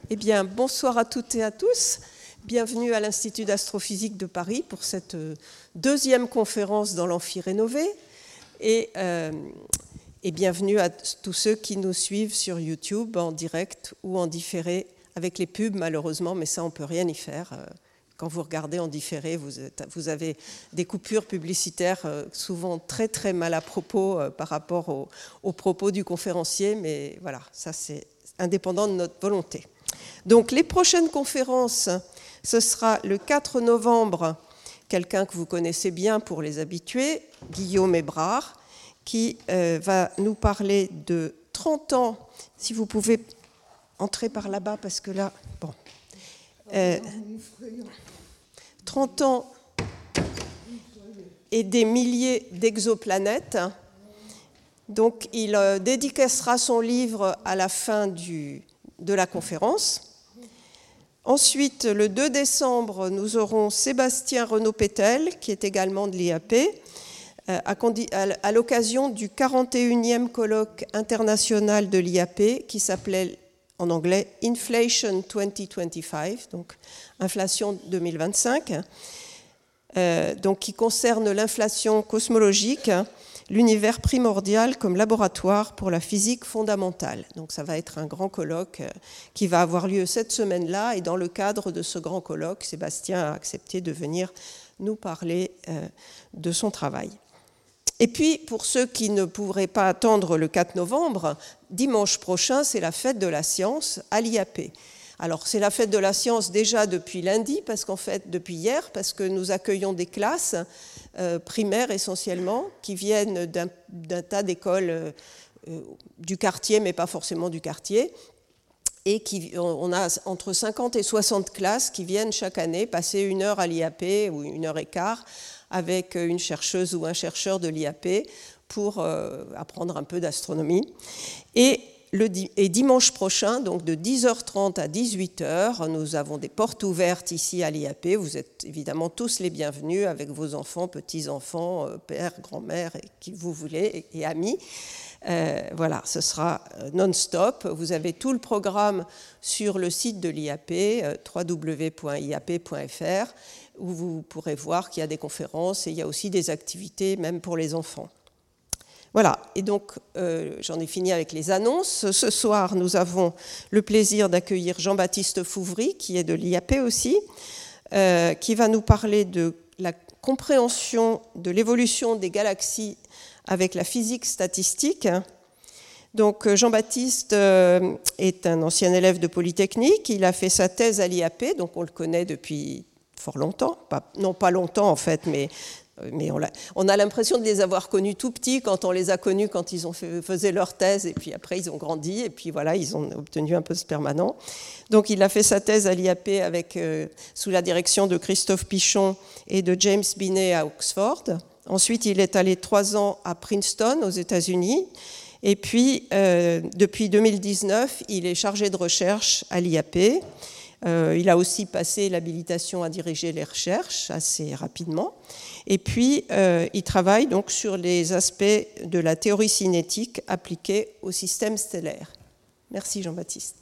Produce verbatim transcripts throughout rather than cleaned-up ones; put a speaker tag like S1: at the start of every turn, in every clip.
S1: Eh bien, bonsoir à toutes et à tous. Bienvenue à l'Institut d'astrophysique de Paris pour cette deuxième conférence dans l'amphi rénové. Et, euh, et bienvenue à tous ceux qui nous suivent sur YouTube en direct ou en différé, avec les pubs malheureusement, mais ça on ne peut rien y faire. Quand vous regardez en différé, vous, êtes, vous avez des coupures publicitaires souvent très très mal à propos par rapport aux, aux propos du conférencier, mais voilà, ça c'est indépendant de notre volonté. Donc les prochaines conférences, ce sera le quatre novembre, quelqu'un que vous connaissez bien pour les habitués, Guillaume Hébrard, qui euh, va nous parler de trente ans, si vous pouvez entrer par là-bas, parce que là, bon, euh, trente ans et des milliers d'exoplanètes. Donc il euh, dédicacera son livre à la fin du, de la conférence. Ensuite, le deux décembre, nous aurons Sébastien Renaud-Pétel, qui est également de l'I A P, euh, à, à l'occasion du quarante et unième colloque international de l'I A P, qui s'appelait en anglais Inflation deux mille vingt-cinq, donc inflation deux mille vingt-cinq, euh, donc qui concerne l'inflation cosmologique, l'univers primordial comme laboratoire pour la physique fondamentale. Donc ça va être un grand colloque qui va avoir lieu cette semaine-là, et dans le cadre de ce grand colloque, Sébastien a accepté de venir nous parler euh, de son travail. Et puis, pour ceux qui ne pourraient pas attendre le quatre novembre, dimanche prochain, c'est la fête de la science à l'I A P. Alors, c'est la fête de la science déjà depuis lundi, parce qu'en fait, depuis hier, parce que nous accueillons des classes euh, primaires essentiellement, qui viennent d'un, d'un tas d'écoles euh, du quartier, mais pas forcément du quartier, et qui, on a entre cinquante et soixante classes qui viennent chaque année passer une heure à l'I A P, ou une heure et quart, avec une chercheuse ou un chercheur de l'I A P pour euh, apprendre un peu d'astronomie. Et, le, et dimanche prochain, donc de dix heures trente à dix-huit heures, nous avons des portes ouvertes ici à l'I A P. Vous êtes évidemment tous les bienvenus avec vos enfants, petits-enfants, euh, pères, grand-mères, et qui vous voulez, et, et amis. Euh, voilà, ce sera non-stop. Vous avez tout le programme sur le site de l'I A P, euh, w w w point i a p point f r, où vous pourrez voir qu'il y a des conférences et il y a aussi des activités, même pour les enfants. Voilà, et donc euh, j'en ai fini avec les annonces. Ce soir, nous avons le plaisir d'accueillir Jean-Baptiste Fouvry, qui est de l'I A P aussi, euh, qui va nous parler de la compréhension de l'évolution des galaxies avec la physique statistique. Donc Jean-Baptiste euh, est un ancien élève de Polytechnique, il a fait sa thèse à l'I A P, donc on le connaît depuis fort longtemps, pas, non pas longtemps en fait, mais, mais on, a, on a l'impression de les avoir connus tout petits quand on les a connus quand ils ont fait, faisaient leur thèse, et puis après ils ont grandi, et puis voilà, ils ont obtenu un poste permanent. Donc il a fait sa thèse à l'I A P avec, euh, sous la direction de Christophe Pichon et de James Binet à Oxford. Ensuite, il est allé trois ans à Princeton, aux États-Unis. Et puis, euh, depuis deux mille dix-neuf, il est chargé de recherche à l'I A P. Euh, il a aussi passé l'habilitation à diriger les recherches assez rapidement. Et puis, euh, il travaille donc sur les aspects de la théorie cinétique appliquée au système stellaire. Merci Jean-Baptiste.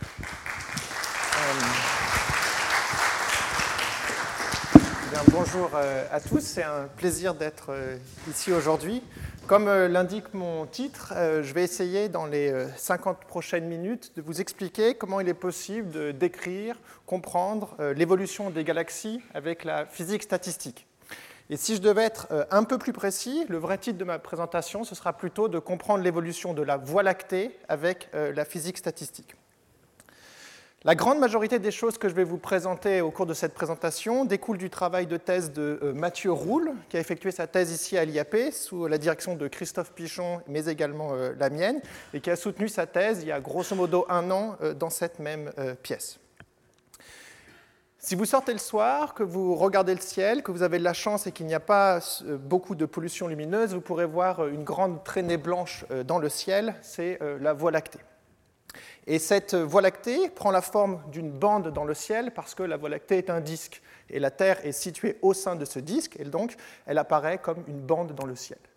S2: Bien, bonjour à tous, c'est un plaisir d'être ici aujourd'hui. Comme l'indique mon titre, je vais essayer dans les cinquante prochaines minutes de vous expliquer comment il est possible de décrire, comprendre l'évolution des galaxies avec la physique statistique. Et si je devais être un peu plus précis, le vrai titre de ma présentation, ce sera plutôt de comprendre l'évolution de la Voie lactée avec la physique statistique. La grande majorité des choses que je vais vous présenter au cours de cette présentation découlent du travail de thèse de Mathieu Roule, qui a effectué sa thèse ici à l'I A P sous la direction de Christophe Pichon, mais également la mienne, et qui a soutenu sa thèse il y a grosso modo un an dans cette même pièce. Si vous sortez le soir, que vous regardez le ciel, que vous avez de la chance et qu'il n'y a pas beaucoup de pollution lumineuse, vous pourrez voir une grande traînée blanche dans le ciel, c'est la Voie lactée. Et cette Voie lactée prend la forme d'une bande dans le ciel parce que la Voie lactée est un disque. Et la Terre est située au sein de ce disque, et donc elle apparaît comme une bande dans le ciel.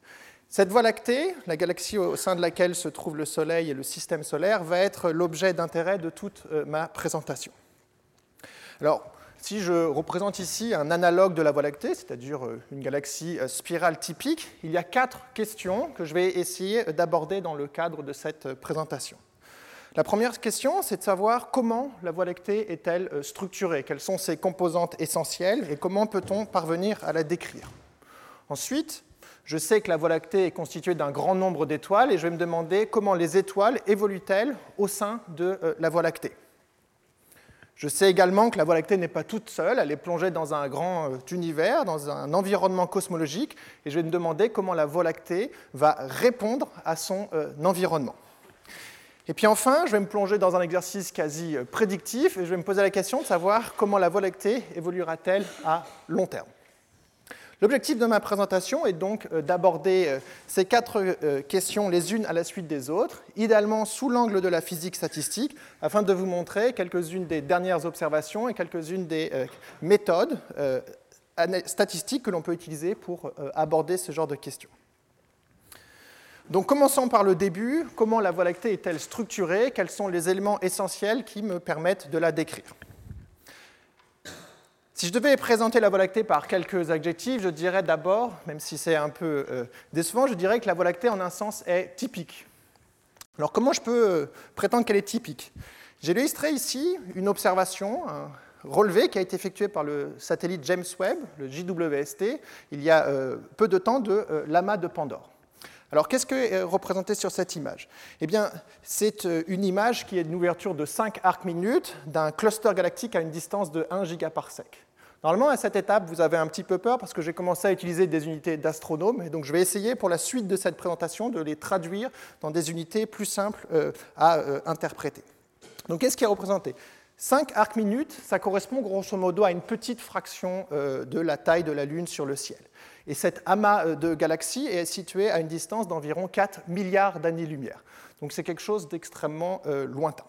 S2: Cette Voie lactée, la galaxie au sein de laquelle se trouve le Soleil et le système solaire, va être l'objet d'intérêt de toute ma présentation. Alors, si je représente ici un analogue de la Voie lactée, c'est-à-dire une galaxie spirale typique, il y a quatre questions que je vais essayer d'aborder dans le cadre de cette présentation. La première question, c'est de savoir comment la Voie lactée est-elle structurée, quelles sont ses composantes essentielles et comment peut-on parvenir à la décrire. Ensuite, je sais que la Voie lactée est constituée d'un grand nombre d'étoiles et je vais me demander comment les étoiles évoluent-elles au sein de la Voie lactée. Je sais également que la Voie lactée n'est pas toute seule, elle est plongée dans un grand univers, dans un environnement cosmologique, et je vais me demander comment la Voie lactée va répondre à son environnement. Et puis enfin, je vais me plonger dans un exercice quasi prédictif et je vais me poser la question de savoir comment la Voie lactée évoluera-t-elle à long terme. L'objectif de ma présentation est donc d'aborder ces quatre questions les unes à la suite des autres, idéalement sous l'angle de la physique statistique, afin de vous montrer quelques-unes des dernières observations et quelques-unes des méthodes statistiques que l'on peut utiliser pour aborder ce genre de questions. Donc commençons par le début. Comment la Voie lactée est-elle structurée? Quels sont les éléments essentiels qui me permettent de la décrire? Si je devais présenter la Voie lactée par quelques adjectifs, je dirais d'abord, même si c'est un peu euh, décevant, je dirais que la Voie lactée en un sens est typique. Alors comment je peux euh, prétendre qu'elle est typique? J'ai illustré ici une observation, un relevé qui a été effectué par le satellite James Webb, le J W S T, il y a euh, peu de temps de euh, l'amas de Pandore. Alors, qu'est-ce que est représenté sur cette image? Eh bien, c'est une image qui est une ouverture de cinq arcs-minutes d'un cluster galactique à une distance de un gigaparsec. Normalement, à cette étape, vous avez un petit peu peur parce que j'ai commencé à utiliser des unités d'astronomes, et donc je vais essayer pour la suite de cette présentation de les traduire dans des unités plus simples à interpréter. Donc, qu'est-ce qui est représenté? cinq arcs-minutes, ça correspond grosso modo à une petite fraction de la taille de la Lune sur le ciel. Et cet amas de galaxies est situé à une distance d'environ quatre milliards d'années-lumière. Donc c'est quelque chose d'extrêmement euh, lointain.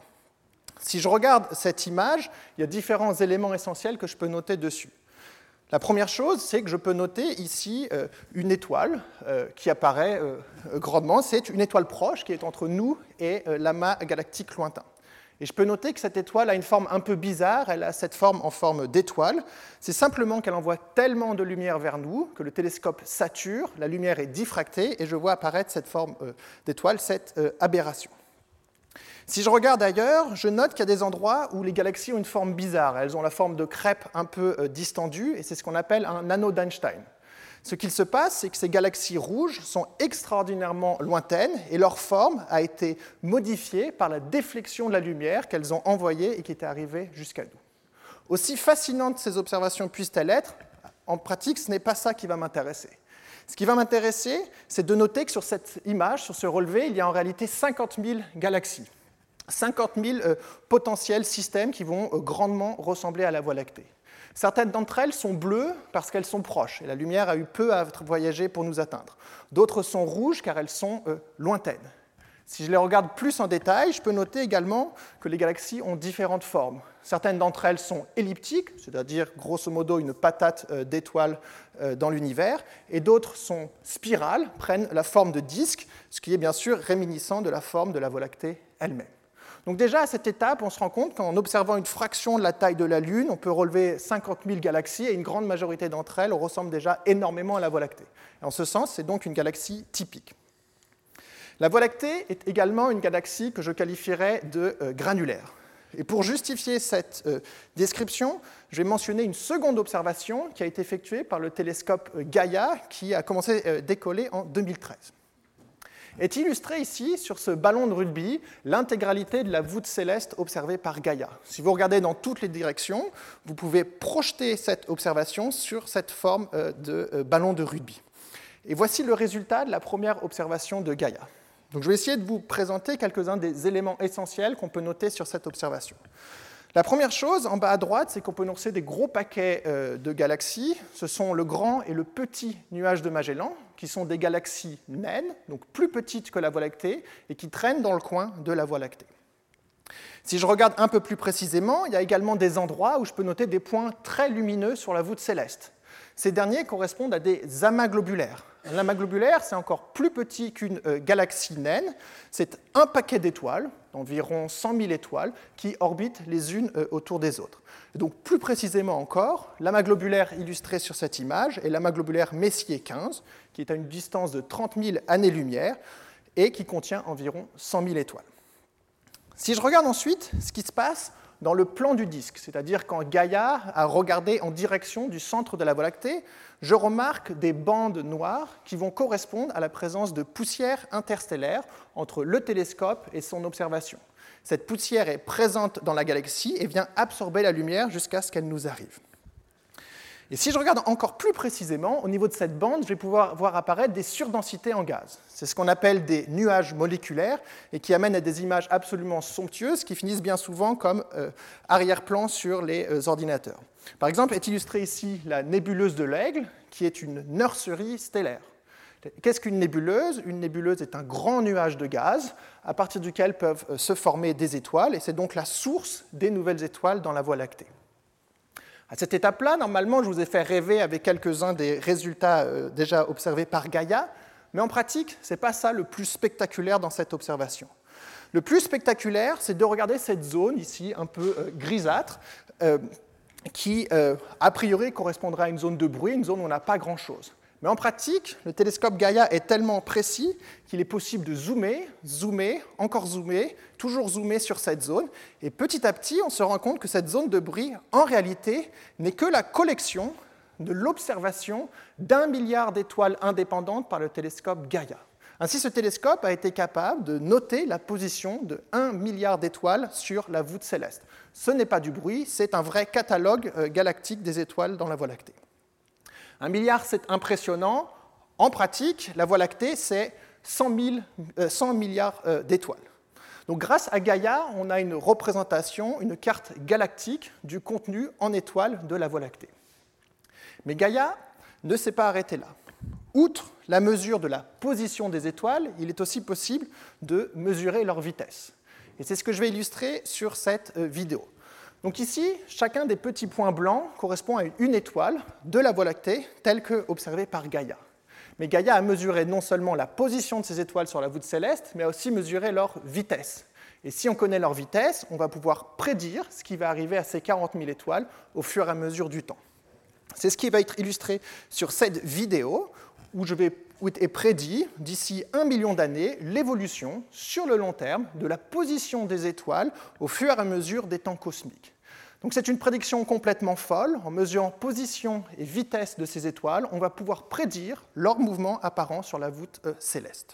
S2: Si je regarde cette image, il y a différents éléments essentiels que je peux noter dessus. La première chose, c'est que je peux noter ici euh, une étoile euh, qui apparaît euh, grandement. C'est une étoile proche qui est entre nous et euh, l'amas galactique lointain. Et je peux noter que cette étoile a une forme un peu bizarre, elle a cette forme en forme d'étoile. C'est simplement qu'elle envoie tellement de lumière vers nous que le télescope sature, la lumière est diffractée et je vois apparaître cette forme d'étoile, cette aberration. Si je regarde ailleurs, je note qu'il y a des endroits où les galaxies ont une forme bizarre. Elles ont la forme de crêpe un peu distendue et c'est ce qu'on appelle un anneau d'Einstein. Ce qu'il se passe, c'est que ces galaxies rouges sont extraordinairement lointaines et leur forme a été modifiée par la déflexion de la lumière qu'elles ont envoyée et qui était arrivée jusqu'à nous. Aussi fascinantes ces observations puissent-elles être, en pratique, ce n'est pas ça qui va m'intéresser. Ce qui va m'intéresser, c'est de noter que sur cette image, sur ce relevé, il y a en réalité cinquante mille galaxies, cinquante mille euh, potentiels systèmes qui vont euh, grandement ressembler à la Voie lactée. Certaines d'entre elles sont bleues parce qu'elles sont proches et la lumière a eu peu à voyager pour nous atteindre. D'autres sont rouges car elles sont euh, lointaines. Si je les regarde plus en détail, je peux noter également que les galaxies ont différentes formes. Certaines d'entre elles sont elliptiques, c'est-à-dire grosso modo une patate euh, d'étoiles euh, dans l'univers, et d'autres sont spirales, prennent la forme de disque, ce qui est bien sûr réminiscent de la forme de la Voie lactée elle-même. Donc déjà, à cette étape, on se rend compte qu'en observant une fraction de la taille de la Lune, on peut relever cinquante mille galaxies et une grande majorité d'entre elles ressemblent déjà énormément à la Voie lactée. Et en ce sens, c'est donc une galaxie typique. La Voie lactée est également une galaxie que je qualifierais de euh, granulaire. Et pour justifier cette euh, description, je vais mentionner une seconde observation qui a été effectuée par le télescope Gaïa, qui a commencé à euh, décoller en deux mille treize. Est illustré ici, sur ce ballon de rugby, l'intégralité de la voûte céleste observée par Gaïa. Si vous regardez dans toutes les directions, vous pouvez projeter cette observation sur cette forme de ballon de rugby. Et voici le résultat de la première observation de Gaïa. Donc, je vais essayer de vous présenter quelques-uns des éléments essentiels qu'on peut noter sur cette observation. La première chose, en bas à droite, c'est qu'on peut noter des gros paquets de galaxies. Ce sont le grand et le petit nuage de Magellan, qui sont des galaxies naines, donc plus petites que la Voie lactée, et qui traînent dans le coin de la Voie lactée. Si je regarde un peu plus précisément, il y a également des endroits où je peux noter des points très lumineux sur la voûte céleste. Ces derniers correspondent à des amas globulaires. Un amas globulaire, c'est encore plus petit qu'une euh, galaxie naine. C'est un paquet d'étoiles, d'environ cent mille étoiles, qui orbitent les unes euh, autour des autres. Et donc, plus précisément encore, l'amas globulaire illustré sur cette image est l'amas globulaire Messier quinze, qui est à une distance de trente mille années-lumière et qui contient environ cent mille étoiles. Si je regarde ensuite ce qui se passe dans le plan du disque, c'est-à-dire quand Gaïa a regardé en direction du centre de la Voie lactée, je remarque des bandes noires qui vont correspondre à la présence de poussière interstellaire entre le télescope et son observation. Cette poussière est présente dans la galaxie et vient absorber la lumière jusqu'à ce qu'elle nous arrive. Et si je regarde encore plus précisément, au niveau de cette bande, je vais pouvoir voir apparaître des surdensités en gaz. C'est ce qu'on appelle des nuages moléculaires et qui amènent à des images absolument somptueuses qui finissent bien souvent comme euh, arrière-plan sur les euh, ordinateurs. Par exemple, est illustrée ici la nébuleuse de l'Aigle, qui est une nurserie stellaire. Qu'est-ce qu'une nébuleuse ? Une nébuleuse est un grand nuage de gaz à partir duquel peuvent euh, se former des étoiles, et c'est donc la source des nouvelles étoiles dans la Voie lactée. À cette étape-là, normalement, je vous ai fait rêver avec quelques-uns des résultats euh, déjà observés par Gaïa, mais en pratique, ce n'est pas ça le plus spectaculaire dans cette observation. Le plus spectaculaire, c'est de regarder cette zone ici, un peu euh, grisâtre, euh, qui, euh, a priori, correspondra à une zone de bruit, une zone où on n'a pas grand-chose. Mais en pratique, le télescope Gaïa est tellement précis qu'il est possible de zoomer, zoomer, encore zoomer, toujours zoomer sur cette zone. Et petit à petit, on se rend compte que cette zone de bruit, en réalité, n'est que la collection de l'observation d'un milliard d'étoiles indépendantes par le télescope Gaïa. Ainsi, ce télescope a été capable de noter la position de un milliard d'étoiles sur la voûte céleste. Ce n'est pas du bruit, c'est un vrai catalogue galactique des étoiles dans la Voie lactée. Un milliard, c'est impressionnant. En pratique, la Voie lactée, c'est cent milliards d'étoiles. Donc, grâce à Gaïa, on a une représentation, une carte galactique du contenu en étoiles de la Voie lactée. Mais Gaïa ne s'est pas arrêté là. Outre la mesure de la position des étoiles, il est aussi possible de mesurer leur vitesse. Et c'est ce que je vais illustrer sur cette vidéo. Donc ici, chacun des petits points blancs correspond à une étoile de la Voie lactée telle qu'observée par Gaïa. Mais Gaïa a mesuré non seulement la position de ces étoiles sur la voûte céleste, mais a aussi mesuré leur vitesse. Et si on connaît leur vitesse, on va pouvoir prédire ce qui va arriver à ces quarante mille étoiles au fur et à mesure du temps. C'est ce qui va être illustré sur cette vidéo, où, je vais, où est prédit, d'ici un million d'années, l'évolution, sur le long terme, de la position des étoiles au fur et à mesure des temps cosmiques. Donc c'est une prédiction complètement folle. En mesurant position et vitesse de ces étoiles, on va pouvoir prédire leur mouvement apparent sur la voûte euh, céleste.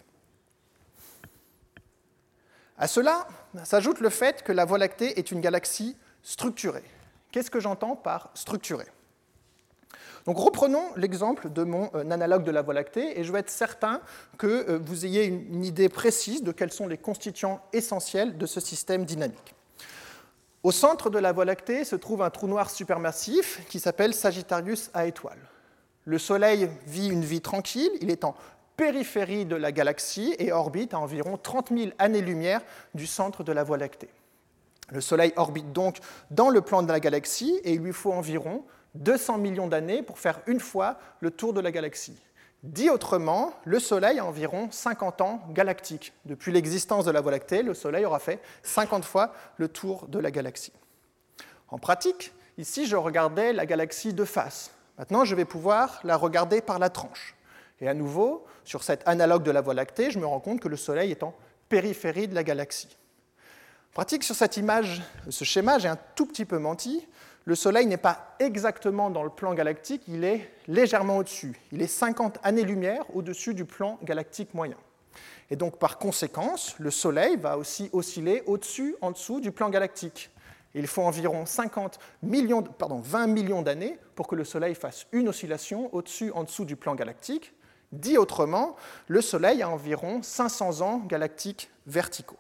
S2: À cela s'ajoute le fait que la Voie lactée est une galaxie structurée. Qu'est-ce que j'entends par structurée ? Donc reprenons l'exemple de mon euh, analogue de la Voie lactée, et je vais être certain que euh, vous ayez une, une idée précise de quels sont les constituants essentiels de ce système dynamique. Au centre de la Voie lactée se trouve un trou noir supermassif qui s'appelle Sagittarius A étoile. Le Soleil vit une vie tranquille, il est en périphérie de la galaxie et orbite à environ trente mille années-lumière du centre de la Voie lactée. Le Soleil orbite donc dans le plan de la galaxie et il lui faut environ deux cents millions d'années pour faire une fois le tour de la galaxie. Dit autrement, le Soleil a environ cinquante ans galactiques. Depuis l'existence de la Voie lactée, le Soleil aura fait cinquante fois le tour de la galaxie. En pratique, ici, je regardais la galaxie de face. Maintenant, je vais pouvoir la regarder par la tranche. Et à nouveau, sur cet analogue de la Voie lactée, je me rends compte que le Soleil est en périphérie de la galaxie. En pratique, sur cette image, ce schéma, j'ai un tout petit peu menti. Le Soleil n'est pas exactement dans le plan galactique, il est légèrement au-dessus. Il est cinquante années-lumière au-dessus du plan galactique moyen. Et donc, par conséquence, le Soleil va aussi osciller au-dessus, en dessous du plan galactique. Et il faut environ cinquante millions, pardon, vingt millions d'années pour que le Soleil fasse une oscillation au-dessus, en dessous du plan galactique. Dit autrement, le Soleil a environ cinq cents ans galactiques verticaux.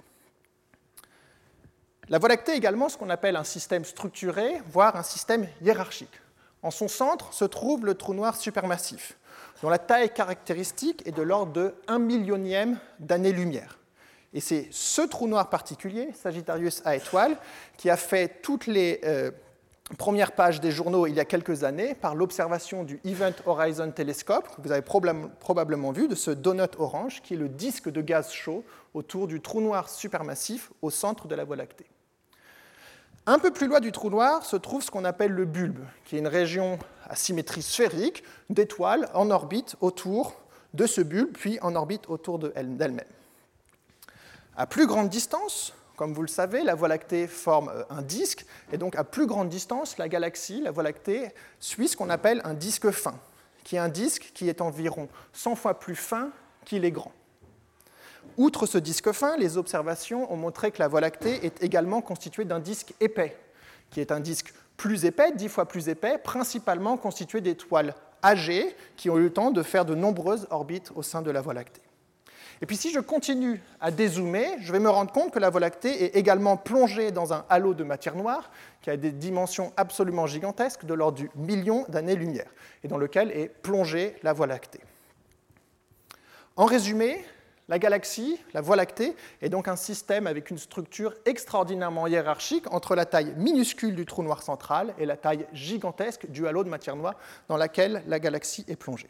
S2: La Voie lactée est également ce qu'on appelle un système structuré, voire un système hiérarchique. En son centre se trouve le trou noir supermassif, dont la taille caractéristique est de l'ordre de un millionième d'année-lumière. Et c'est ce trou noir particulier, Sagittarius A étoile, qui a fait toutes les, euh, première page des journaux il y a quelques années par l'observation du Event Horizon Telescope, que vous avez probablement vu, de ce donut orange, qui est le disque de gaz chaud autour du trou noir supermassif au centre de la Voie lactée. Un peu plus loin du trou noir se trouve ce qu'on appelle le bulbe, qui est une région à symétrie sphérique d'étoiles en orbite autour de ce bulbe, puis en orbite autour d'elle-même. À plus grande distance, comme vous le savez, la Voie lactée forme un disque, et donc à plus grande distance, la galaxie, la Voie lactée, suit ce qu'on appelle un disque fin, qui est un disque qui est environ cent fois plus fin qu'il est grand. Outre ce disque fin, les observations ont montré que la Voie lactée est également constituée d'un disque épais, qui est un disque plus épais, dix fois plus épais, principalement constitué d'étoiles âgées qui ont eu le temps de faire de nombreuses orbites au sein de la Voie lactée. Et puis si je continue à dézoomer, je vais me rendre compte que la Voie lactée est également plongée dans un halo de matière noire qui a des dimensions absolument gigantesques de l'ordre du million d'années-lumière, et dans lequel est plongée la Voie lactée. En résumé, la galaxie, la Voie lactée, est donc un système avec une structure extraordinairement hiérarchique entre la taille minuscule du trou noir central et la taille gigantesque du halo de matière noire dans laquelle la galaxie est plongée.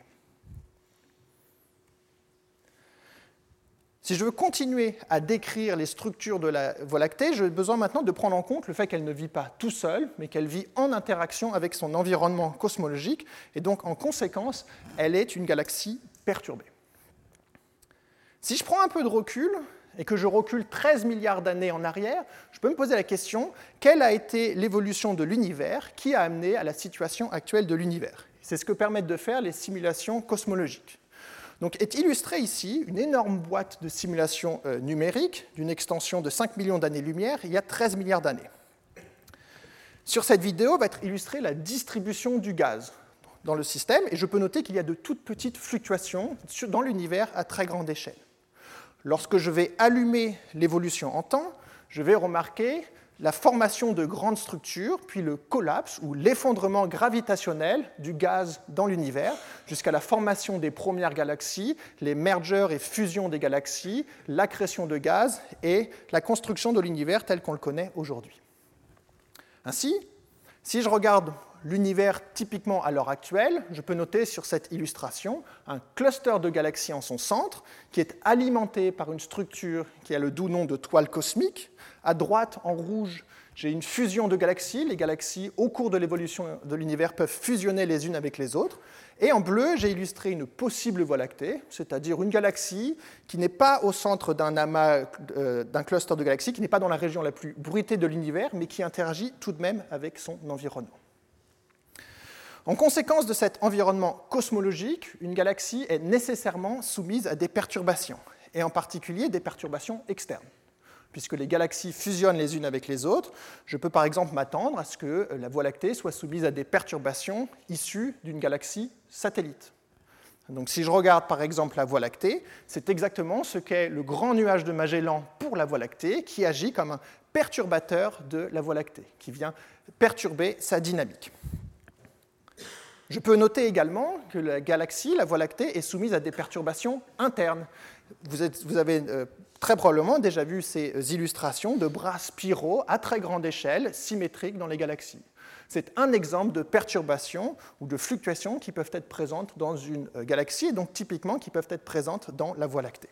S2: Si je veux continuer à décrire les structures de la Voie lactée, j'ai besoin maintenant de prendre en compte le fait qu'elle ne vit pas tout seule, mais qu'elle vit en interaction avec son environnement cosmologique, et donc en conséquence, elle est une galaxie perturbée. Si je prends un peu de recul, et que je recule treize milliards d'années en arrière, je peux me poser la question, quelle a été l'évolution de l'univers qui a amené à la situation actuelle de l'univers? C'est ce que permettent de faire les simulations cosmologiques. Donc est illustrée ici une énorme boîte de simulation euh, numérique d'une extension de cinq millions d'années-lumière il y a treize milliards d'années. Sur cette vidéo va être illustrée la distribution du gaz dans le système, et je peux noter qu'il y a de toutes petites fluctuations dans l'univers à très grande échelle. Lorsque je vais allumer l'évolution en temps, je vais remarquer la formation de grandes structures, puis le collapse ou l'effondrement gravitationnel du gaz dans l'univers, jusqu'à la formation des premières galaxies, les mergers et fusions des galaxies, l'accrétion de gaz et la construction de l'univers tel qu'on le connaît aujourd'hui. Ainsi, si je regarde l'univers typiquement à l'heure actuelle, je peux noter sur cette illustration un cluster de galaxies en son centre qui est alimenté par une structure qui a le doux nom de toile cosmique. À droite, en rouge, j'ai une fusion de galaxies. Les galaxies, au cours de l'évolution de l'univers, peuvent fusionner les unes avec les autres. Et en bleu, j'ai illustré une possible Voie lactée, c'est-à-dire une galaxie qui n'est pas au centre d'un amas, euh, d'un cluster de galaxies, qui n'est pas dans la région la plus bruitée de l'univers, mais qui interagit tout de même avec son environnement. En conséquence de cet environnement cosmologique, une galaxie est nécessairement soumise à des perturbations, et en particulier des perturbations externes. Puisque les galaxies fusionnent les unes avec les autres, je peux par exemple m'attendre à ce que la Voie lactée soit soumise à des perturbations issues d'une galaxie satellite. Donc si je regarde par exemple la Voie lactée, c'est exactement ce qu'est le grand nuage de Magellan pour la Voie lactée, qui agit comme un perturbateur de la Voie lactée, qui vient perturber sa dynamique. Je peux noter également que la galaxie, la Voie lactée, est soumise à des perturbations internes. Vous, êtes, vous avez euh, très probablement déjà vu ces illustrations de bras spiraux à très grande échelle, symétriques dans les galaxies. C'est un exemple de perturbations ou de fluctuations qui peuvent être présentes dans une galaxie, et donc typiquement qui peuvent être présentes dans la Voie lactée.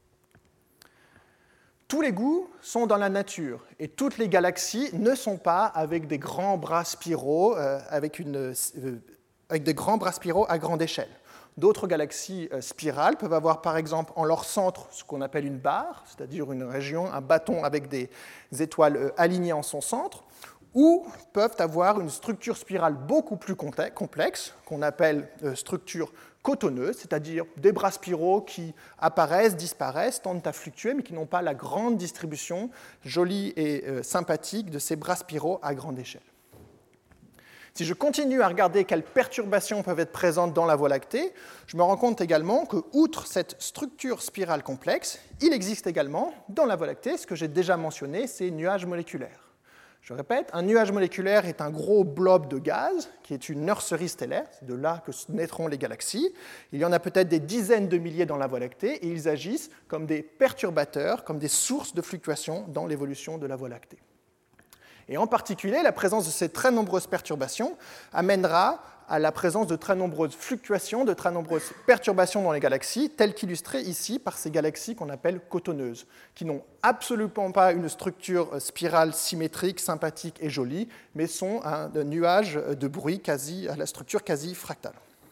S2: Tous les goûts sont dans la nature, et toutes les galaxies ne sont pas avec des grands bras spiraux, euh, avec une... Euh, avec des grands bras spiraux à grande échelle. D'autres galaxies spirales peuvent avoir par exemple en leur centre ce qu'on appelle une barre, c'est-à-dire une région, un bâton avec des étoiles alignées en son centre, ou peuvent avoir une structure spirale beaucoup plus complexe, qu'on appelle structure cotonneuse, c'est-à-dire des bras spiraux qui apparaissent, disparaissent, tendent à fluctuer, mais qui n'ont pas la grande distribution jolie et sympathique de ces bras spiraux à grande échelle. Si je continue à regarder quelles perturbations peuvent être présentes dans la Voie lactée, je me rends compte également que, outre cette structure spirale complexe, il existe également dans la Voie lactée ce que j'ai déjà mentionné, ces nuages moléculaires. Je répète, un nuage moléculaire est un gros blob de gaz qui est une nurserie stellaire, c'est de là que naîtront les galaxies. Il y en a peut-être des dizaines de milliers dans la Voie lactée et ils agissent comme des perturbateurs, comme des sources de fluctuations dans l'évolution de la Voie lactée. Et en particulier, la présence de ces très nombreuses perturbations amènera à la présence de très nombreuses fluctuations, de très nombreuses perturbations dans les galaxies, telles qu'illustrées ici par ces galaxies qu'on appelle cotonneuses, qui n'ont absolument pas une structure spirale symétrique, sympathique et jolie, mais sont un nuage de bruit quasi, à la structure quasi fractale.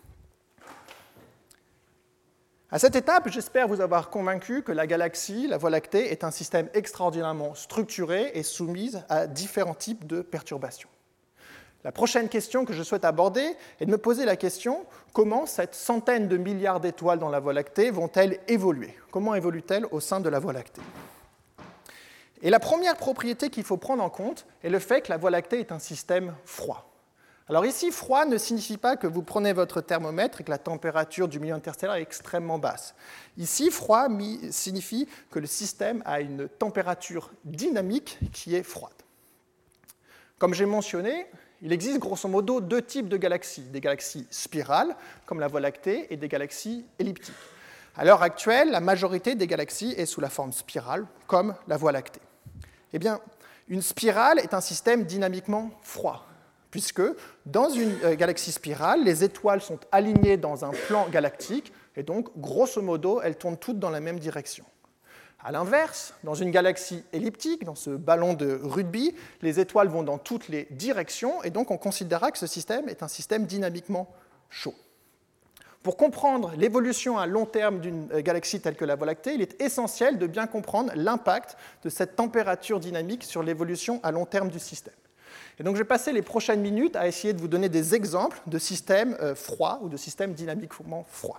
S2: À cette étape, j'espère vous avoir convaincu que la galaxie, la Voie lactée, est un système extraordinairement structuré et soumis à différents types de perturbations. La prochaine question que je souhaite aborder est de me poser la question comment cette centaine de milliards d'étoiles dans la Voie lactée vont-elles évoluer? Comment évoluent-elles au sein de la Voie lactée? Et la première propriété qu'il faut prendre en compte est le fait que la Voie lactée est un système froid. Alors ici, froid ne signifie pas que vous prenez votre thermomètre et que la température du milieu interstellaire est extrêmement basse. Ici, froid signifie que le système a une température dynamique qui est froide. Comme j'ai mentionné, il existe grosso modo deux types de galaxies, des galaxies spirales, comme la Voie lactée, et des galaxies elliptiques. À l'heure actuelle, la majorité des galaxies est sous la forme spirale, comme la Voie lactée. Eh bien, une spirale est un système dynamiquement froid, puisque dans une galaxie spirale, les étoiles sont alignées dans un plan galactique, et donc, grosso modo, elles tournent toutes dans la même direction. A l'inverse, dans une galaxie elliptique, dans ce ballon de rugby, les étoiles vont dans toutes les directions, et donc on considérera que ce système est un système dynamiquement chaud. Pour comprendre l'évolution à long terme d'une galaxie telle que la Voie lactée, il est essentiel de bien comprendre l'impact de cette température dynamique sur l'évolution à long terme du système. Et donc je vais passer les prochaines minutes à essayer de vous donner des exemples de systèmes froids ou de systèmes dynamiquement froids.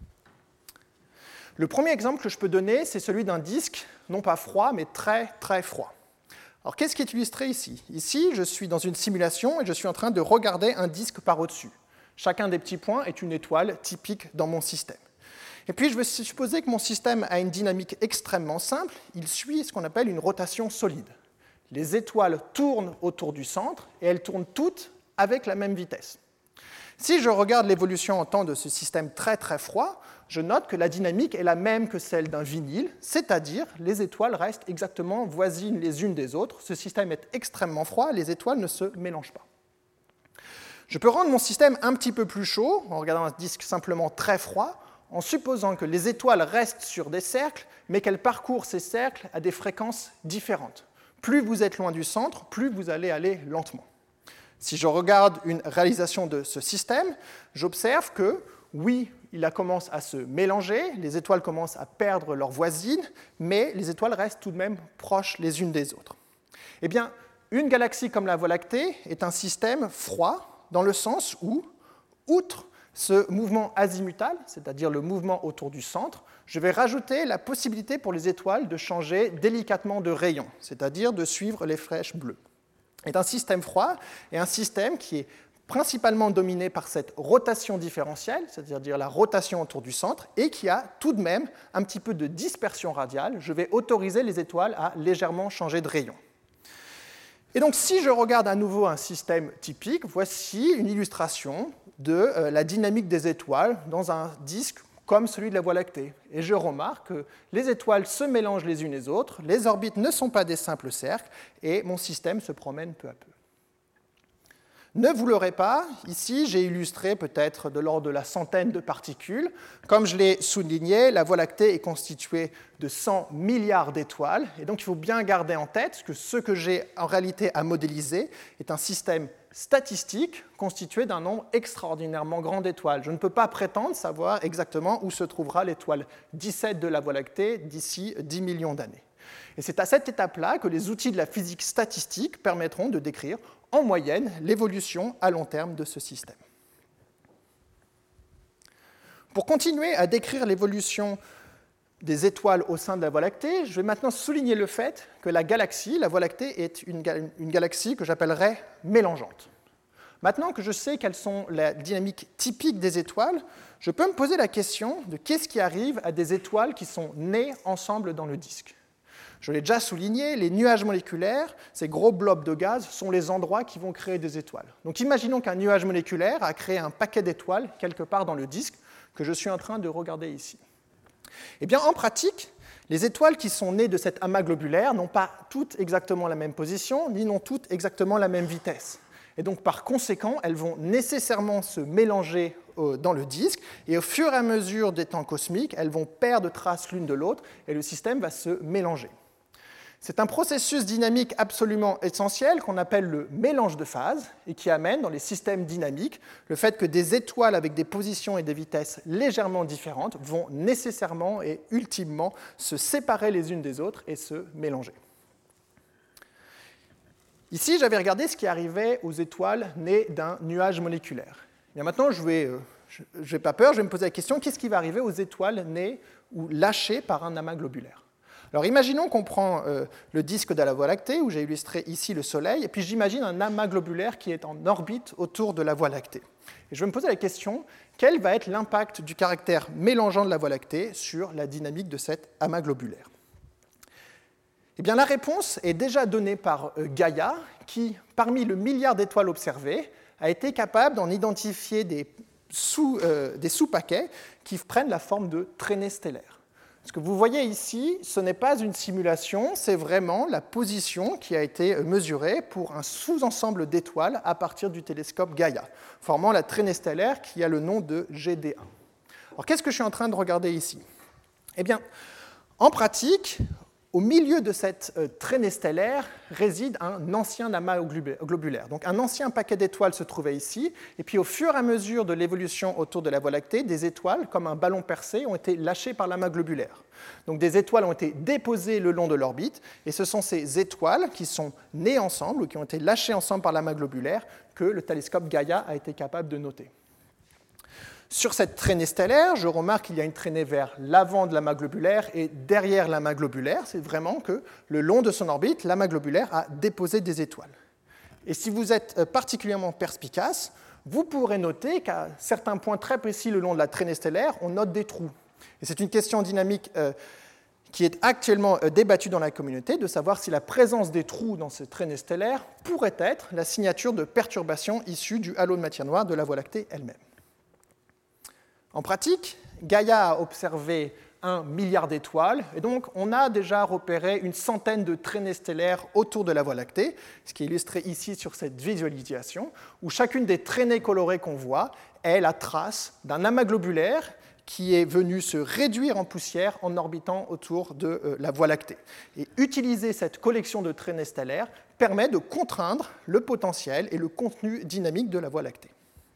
S2: Le premier exemple que je peux donner, c'est celui d'un disque, non pas froid, mais très, très froid. Alors, qu'est-ce qui est illustré ici? Ici, je suis dans une simulation et je suis en train de regarder un disque par au-dessus. Chacun des petits points est une étoile typique dans mon système. Et puis, je vais supposer que mon système a une dynamique extrêmement simple. Il suit ce qu'on appelle une rotation solide. Les étoiles tournent autour du centre et elles tournent toutes avec la même vitesse. Si je regarde l'évolution en temps de ce système très très froid, je note que la dynamique est la même que celle d'un vinyle, c'est-à-dire les étoiles restent exactement voisines les unes des autres. Ce système est extrêmement froid, les étoiles ne se mélangent pas. Je peux rendre mon système un petit peu plus chaud en regardant un disque simplement très froid, en supposant que les étoiles restent sur des cercles, mais qu'elles parcourent ces cercles à des fréquences différentes. Plus vous êtes loin du centre, plus vous allez aller lentement. Si je regarde une réalisation de ce système, j'observe que, oui, il commence à se mélanger, les étoiles commencent à perdre leurs voisines, mais les étoiles restent tout de même proches les unes des autres. Eh bien, une galaxie comme la Voie lactée est un système froid dans le sens où, outre ce mouvement azimutal, c'est-à-dire le mouvement autour du centre, je vais rajouter la possibilité pour les étoiles de changer délicatement de rayon, c'est-à-dire de suivre les flèches bleues. C'est un système froid et un système qui est principalement dominé par cette rotation différentielle, c'est-à-dire la rotation autour du centre, et qui a tout de même un petit peu de dispersion radiale. Je vais autoriser les étoiles à légèrement changer de rayon. Et donc, si je regarde à nouveau un système typique, voici une illustration de la dynamique des étoiles dans un disque comme celui de la Voie lactée. Et je remarque que les étoiles se mélangent les unes les autres, les orbites ne sont pas des simples cercles, et mon système se promène peu à peu. Ne vous leurrez pas, ici j'ai illustré peut-être de l'ordre de la centaine de particules. Comme je l'ai souligné, la Voie lactée est constituée de cent milliards d'étoiles, et donc il faut bien garder en tête que ce que j'ai en réalité à modéliser est un système statistique constitué d'un nombre extraordinairement grand d'étoiles. Je ne peux pas prétendre savoir exactement où se trouvera l'étoile dix-sept de la Voie lactée d'ici dix millions d'années. Et c'est à cette étape-là que les outils de la physique statistique permettront de décrire en moyenne l'évolution à long terme de ce système. Pour continuer à décrire l'évolution des étoiles au sein de la Voie lactée, je vais maintenant souligner le fait que la galaxie, la Voie lactée, est une, gal- une galaxie que j'appellerais mélangeante. Maintenant que je sais quelles sont les dynamiques typiques des étoiles, je peux me poser la question de qu'est-ce qui arrive à des étoiles qui sont nées ensemble dans le disque. Je l'ai déjà souligné, les nuages moléculaires, ces gros blobs de gaz, sont les endroits qui vont créer des étoiles. Donc imaginons qu'un nuage moléculaire a créé un paquet d'étoiles quelque part dans le disque que je suis en train de regarder ici. Eh bien, en pratique, Les étoiles qui sont nées de cet amas globulaire n'ont pas toutes exactement la même position, ni n'ont toutes exactement la même vitesse. Et donc, par conséquent, elles vont nécessairement se mélanger dans le disque, et au fur et à mesure des temps cosmiques, elles vont perdre trace l'une de l'autre, et le système va se mélanger. C'est un processus dynamique absolument essentiel qu'on appelle le mélange de phases, et qui amène dans les systèmes dynamiques le fait que des étoiles avec des positions et des vitesses légèrement différentes vont nécessairement et ultimement se séparer les unes des autres et se mélanger. Ici, j'avais regardé ce qui arrivait aux étoiles nées d'un nuage moléculaire. Et maintenant, je vais, euh, je n'ai pas peur, je vais me poser la question, qu'est-ce qui va arriver aux étoiles nées ou lâchées par un amas globulaire ? Alors imaginons qu'on prend euh, le disque de la Voie lactée, où j'ai illustré ici le Soleil, et puis j'imagine un amas globulaire qui est en orbite autour de la Voie lactée. Et je vais me poser la question, quel va être l'impact du caractère mélangeant de la Voie lactée sur la dynamique de cet amas globulaire ? Eh bien, la réponse est déjà donnée par euh, Gaïa, qui, parmi le milliard d'étoiles observées, a été capable d'en identifier des, sous, euh, des sous-paquets qui prennent la forme de traînées stellaires. Ce que vous voyez ici, ce n'est pas une simulation, c'est vraiment la position qui a été mesurée pour un sous-ensemble d'étoiles à partir du télescope Gaïa, formant la traînée stellaire qui a le nom de G D un. Alors, qu'est-ce que je suis en train de regarder ici ? Eh bien, en pratique, au milieu de cette traînée stellaire réside un ancien amas globulaire. Donc un ancien paquet d'étoiles se trouvait ici, et puis au fur et à mesure de l'évolution autour de la Voie lactée, des étoiles, comme un ballon percé, ont été lâchées par l'amas globulaire. Donc des étoiles ont été déposées le long de l'orbite, et ce sont ces étoiles qui sont nées ensemble, ou qui ont été lâchées ensemble par l'amas globulaire, que le télescope Gaïa a été capable de noter. Sur cette traînée stellaire, je remarque qu'il y a une traînée vers l'avant de l'amas globulaire et derrière l'amas globulaire. C'est vraiment que le long de son orbite, l'amas globulaire a déposé des étoiles. Et si vous êtes particulièrement perspicace, vous pourrez noter qu'à certains points très précis le long de la traînée stellaire, on note des trous. Et c'est une question dynamique euh, qui est actuellement euh, débattue dans la communauté, de savoir si la présence des trous dans cette traînée stellaire pourrait être la signature de perturbations issues du halo de matière noire de la Voie lactée elle-même. En pratique, Gaïa a observé un milliard d'étoiles, et donc on a déjà repéré une centaine de traînées stellaires autour de la Voie lactée, ce qui est illustré ici sur cette visualisation, où chacune des traînées colorées qu'on voit est la trace d'un amas globulaire qui est venu se réduire en poussière en orbitant autour de euh, la Voie lactée. Et utiliser cette collection de traînées stellaires permet de contraindre le potentiel et le contenu dynamique de la Voie lactée.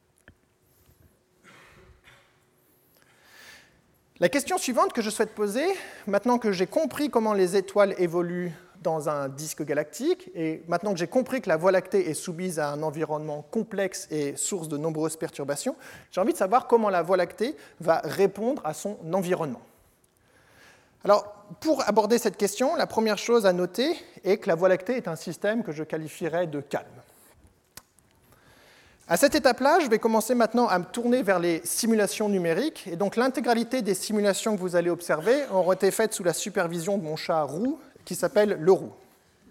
S2: La question suivante que je souhaite poser, maintenant que j'ai compris comment les étoiles évoluent dans un disque galactique, et maintenant que j'ai compris que la Voie lactée est soumise à un environnement complexe et source de nombreuses perturbations, j'ai envie de savoir comment la Voie lactée va répondre à son environnement. Alors, pour aborder cette question, la première chose à noter est que la Voie lactée est un système que je qualifierais de calme. À cette étape-là, je vais commencer maintenant à me tourner vers les simulations numériques. Et donc l'intégralité des simulations que vous allez observer auront été faites sous la supervision de mon chat roux, qui s'appelle le roux.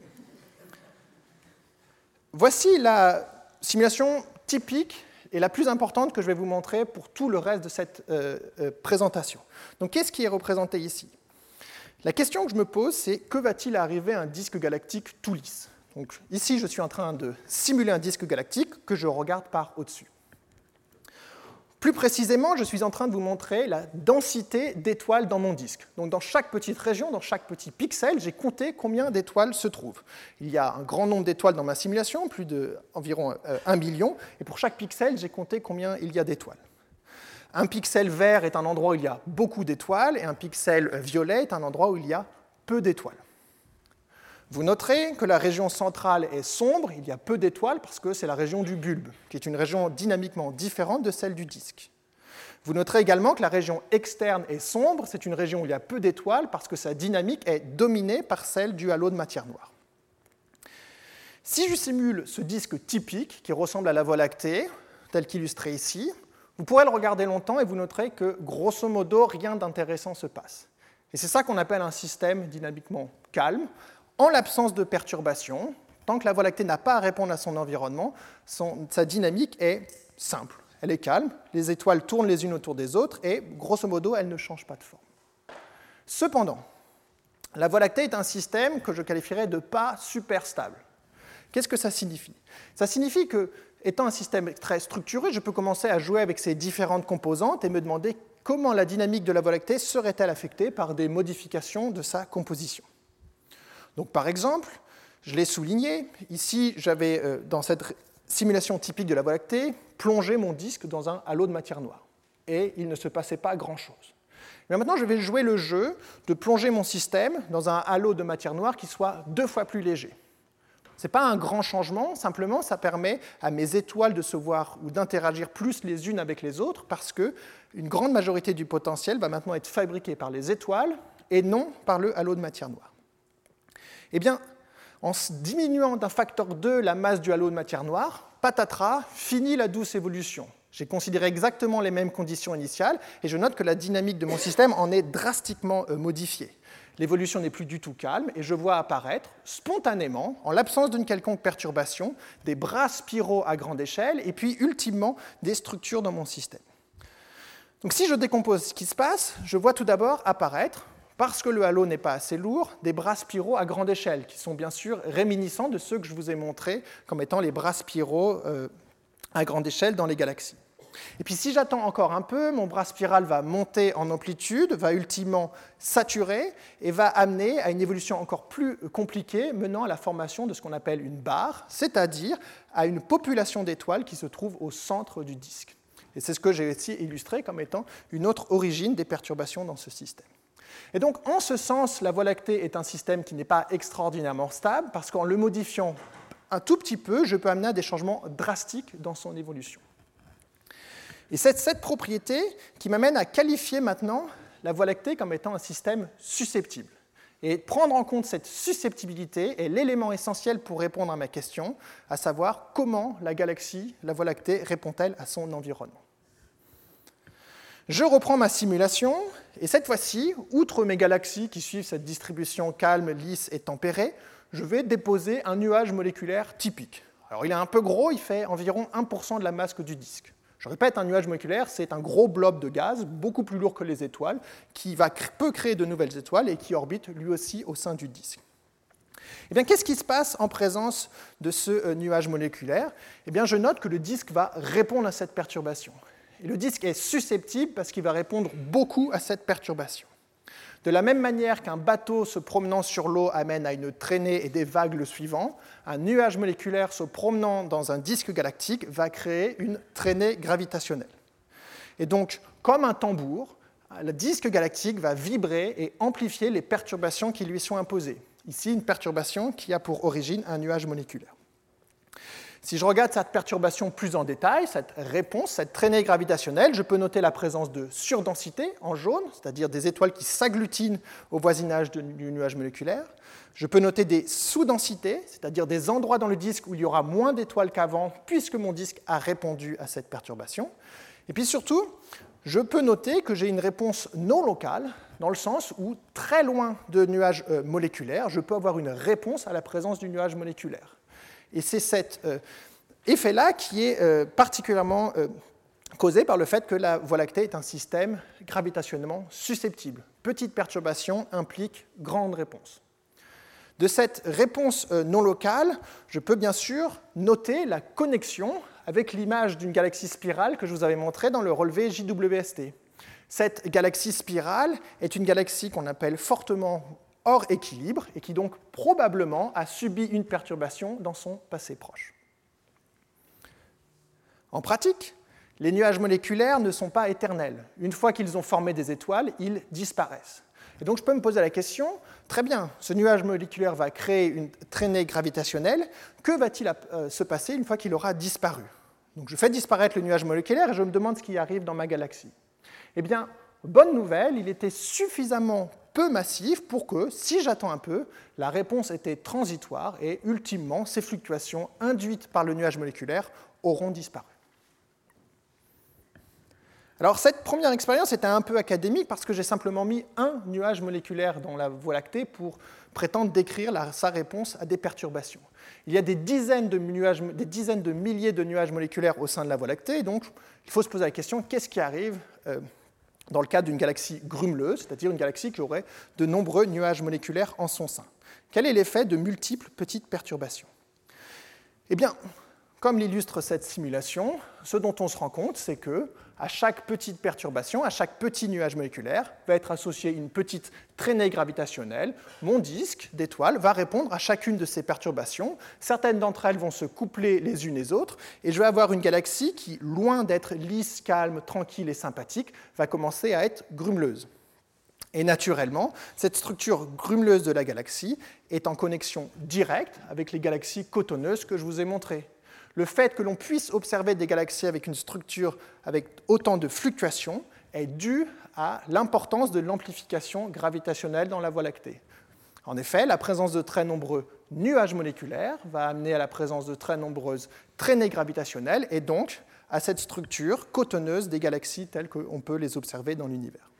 S2: Voici la simulation typique et la plus importante que je vais vous montrer pour tout le reste de cette euh, euh, présentation. Donc qu'est-ce qui est représenté ici ? La question que je me pose, c'est que va-t-il arriver à un disque galactique tout lisse ? Donc, ici, je suis en train de simuler un disque galactique que je regarde par au-dessus. Plus précisément, je suis en train de vous montrer la densité d'étoiles dans mon disque. Donc, dans chaque petite région, dans chaque petit pixel, j'ai compté combien d'étoiles se trouvent. Il y a un grand nombre d'étoiles dans ma simulation, plus d'environ euh, un million, et pour chaque pixel, j'ai compté combien il y a d'étoiles. Un pixel vert est un endroit où il y a beaucoup d'étoiles, et un pixel violet est un endroit où il y a peu d'étoiles. Vous noterez que la région centrale est sombre, il y a peu d'étoiles parce que c'est la région du bulbe, qui est une région dynamiquement différente de celle du disque. Vous noterez également que la région externe est sombre, c'est une région où il y a peu d'étoiles parce que sa dynamique est dominée par celle du halo de matière noire. Si je simule ce disque typique qui ressemble à la Voie lactée, tel qu'illustré ici, vous pourrez le regarder longtemps et vous noterez que, grosso modo, rien d'intéressant se passe. Et c'est ça qu'on appelle un système dynamiquement calme. En l'absence de perturbations, tant que la Voie lactée n'a pas à répondre à son environnement, son, sa dynamique est simple. Elle est calme, les étoiles tournent les unes autour des autres et, grosso modo, elles ne changent pas de forme. Cependant, la Voie lactée est un système que je qualifierais de pas super stable. Qu'est-ce que ça signifie? Ça signifie que, étant un système très structuré, je peux commencer à jouer avec ces différentes composantes et me demander comment la dynamique de la Voie lactée serait-elle affectée par des modifications de sa composition. Donc, par exemple, je l'ai souligné, ici, j'avais, euh, dans cette simulation typique de la Voie lactée, plongé mon disque dans un halo de matière noire. Et il ne se passait pas grand-chose. Mais maintenant, je vais jouer le jeu de plonger mon système dans un halo de matière noire qui soit deux fois plus léger. Ce n'est pas un grand changement, simplement ça permet à mes étoiles de se voir ou d'interagir plus les unes avec les autres parce qu'une grande majorité du potentiel va maintenant être fabriquée par les étoiles et non par le halo de matière noire. Eh bien, en diminuant d'un facteur deux la masse du halo de matière noire, patatras, fini la douce évolution. J'ai considéré exactement les mêmes conditions initiales et je note que la dynamique de mon système en est drastiquement modifiée. L'évolution n'est plus du tout calme et je vois apparaître spontanément, en l'absence d'une quelconque perturbation, des bras spiraux à grande échelle et puis ultimement des structures dans mon système. Donc si je décompose ce qui se passe, je vois tout d'abord apparaître, parce que le halo n'est pas assez lourd, des bras spiraux à grande échelle, qui sont bien sûr réminiscents de ceux que je vous ai montrés comme étant les bras spiraux euh, à grande échelle dans les galaxies. Et puis si j'attends encore un peu, mon bras spiral va monter en amplitude, va ultimement saturer et va amener à une évolution encore plus compliquée menant à la formation de ce qu'on appelle une barre, c'est-à-dire à une population d'étoiles qui se trouve au centre du disque. Et c'est ce que j'ai aussi illustré comme étant une autre origine des perturbations dans ce système. Et donc, en ce sens, la Voie lactée est un système qui n'est pas extraordinairement stable, parce qu'en le modifiant un tout petit peu, je peux amener à des changements drastiques dans son évolution. Et c'est cette propriété qui m'amène à qualifier maintenant la Voie lactée comme étant un système susceptible. Et prendre en compte cette susceptibilité est l'élément essentiel pour répondre à ma question, à savoir comment la galaxie, la Voie lactée, répond-elle à son environnement. Je reprends ma simulation, et cette fois-ci, outre mes galaxies qui suivent cette distribution calme, lisse et tempérée, je vais déposer un nuage moléculaire typique. Alors il est un peu gros, il fait environ un pour cent de la masse du disque. Je répète, un nuage moléculaire, c'est un gros blob de gaz, beaucoup plus lourd que les étoiles, qui va, peut créer de nouvelles étoiles et qui orbite lui aussi au sein du disque. Eh bien, qu'est-ce qui se passe en présence de ce nuage moléculaire? Eh bien, je note que le disque va répondre à cette perturbation. Et le disque est susceptible parce qu'il va répondre beaucoup à cette perturbation. De la même manière qu'un bateau se promenant sur l'eau amène à une traînée et des vagues le suivant, un nuage moléculaire se promenant dans un disque galactique va créer une traînée gravitationnelle. Et donc, comme un tambour, le disque galactique va vibrer et amplifier les perturbations qui lui sont imposées. Ici, une perturbation qui a pour origine un nuage moléculaire. Si je regarde cette perturbation plus en détail, cette réponse, cette traînée gravitationnelle, je peux noter la présence de surdensité en jaune, c'est-à-dire des étoiles qui s'agglutinent au voisinage du nuage moléculaire. Je peux noter des sous-densités, c'est-à-dire des endroits dans le disque où il y aura moins d'étoiles qu'avant, puisque mon disque a répondu à cette perturbation. Et puis surtout, je peux noter que j'ai une réponse non locale, dans le sens où, très loin de nuages euh, moléculaires, je peux avoir une réponse à la présence du nuage moléculaire. Et c'est cet euh, effet-là qui est euh, particulièrement euh, causé par le fait que la Voie lactée est un système gravitationnellement susceptible. Petite perturbation implique grande réponse. De cette réponse euh, non locale, je peux bien sûr noter la connexion avec l'image d'une galaxie spirale que je vous avais montrée dans le relevé J W S T. Cette galaxie spirale est une galaxie qu'on appelle fortement hors équilibre et qui donc probablement a subi une perturbation dans son passé proche. En pratique, les nuages moléculaires ne sont pas éternels. Une fois qu'ils ont formé des étoiles, ils disparaissent. Et donc je peux me poser la question, très bien, ce nuage moléculaire va créer une traînée gravitationnelle, que va-t-il se passer une fois qu'il aura disparu? Donc je fais disparaître le nuage moléculaire et je me demande ce qui arrive dans ma galaxie. Eh bien, bonne nouvelle, il était suffisamment peu massif pour que, si j'attends un peu, la réponse était transitoire et, ultimement, ces fluctuations induites par le nuage moléculaire auront disparu. Alors, cette première expérience était un peu académique parce que j'ai simplement mis un nuage moléculaire dans la Voie lactée pour prétendre décrire la, sa réponse à des perturbations. Il y a des dizaines, de nuages, des dizaines de milliers de nuages moléculaires au sein de la Voie lactée, et donc il faut se poser la question, qu'est-ce qui arrive euh, dans le cas d'une galaxie grumeleuse, c'est-à-dire une galaxie qui aurait de nombreux nuages moléculaires en son sein. Quel est l'effet de multiples petites perturbations? Eh bien, comme l'illustre cette simulation, ce dont on se rend compte, c'est que à chaque petite perturbation, à chaque petit nuage moléculaire, va être associée une petite traînée gravitationnelle. Mon disque d'étoiles va répondre à chacune de ces perturbations. Certaines d'entre elles vont se coupler les unes les autres, et je vais avoir une galaxie qui, loin d'être lisse, calme, tranquille et sympathique, va commencer à être grumeleuse. Et naturellement, cette structure grumeleuse de la galaxie est en connexion directe avec les galaxies cotonneuses que je vous ai montrées. Le fait que l'on puisse observer des galaxies avec une structure avec autant de fluctuations est dû à l'importance de l'amplification gravitationnelle dans la Voie lactée. En effet, la présence de très nombreux nuages moléculaires va amener à la présence de très nombreuses traînées gravitationnelles et donc à cette structure cotonneuse des galaxies telles qu'on peut les observer dans l'univers.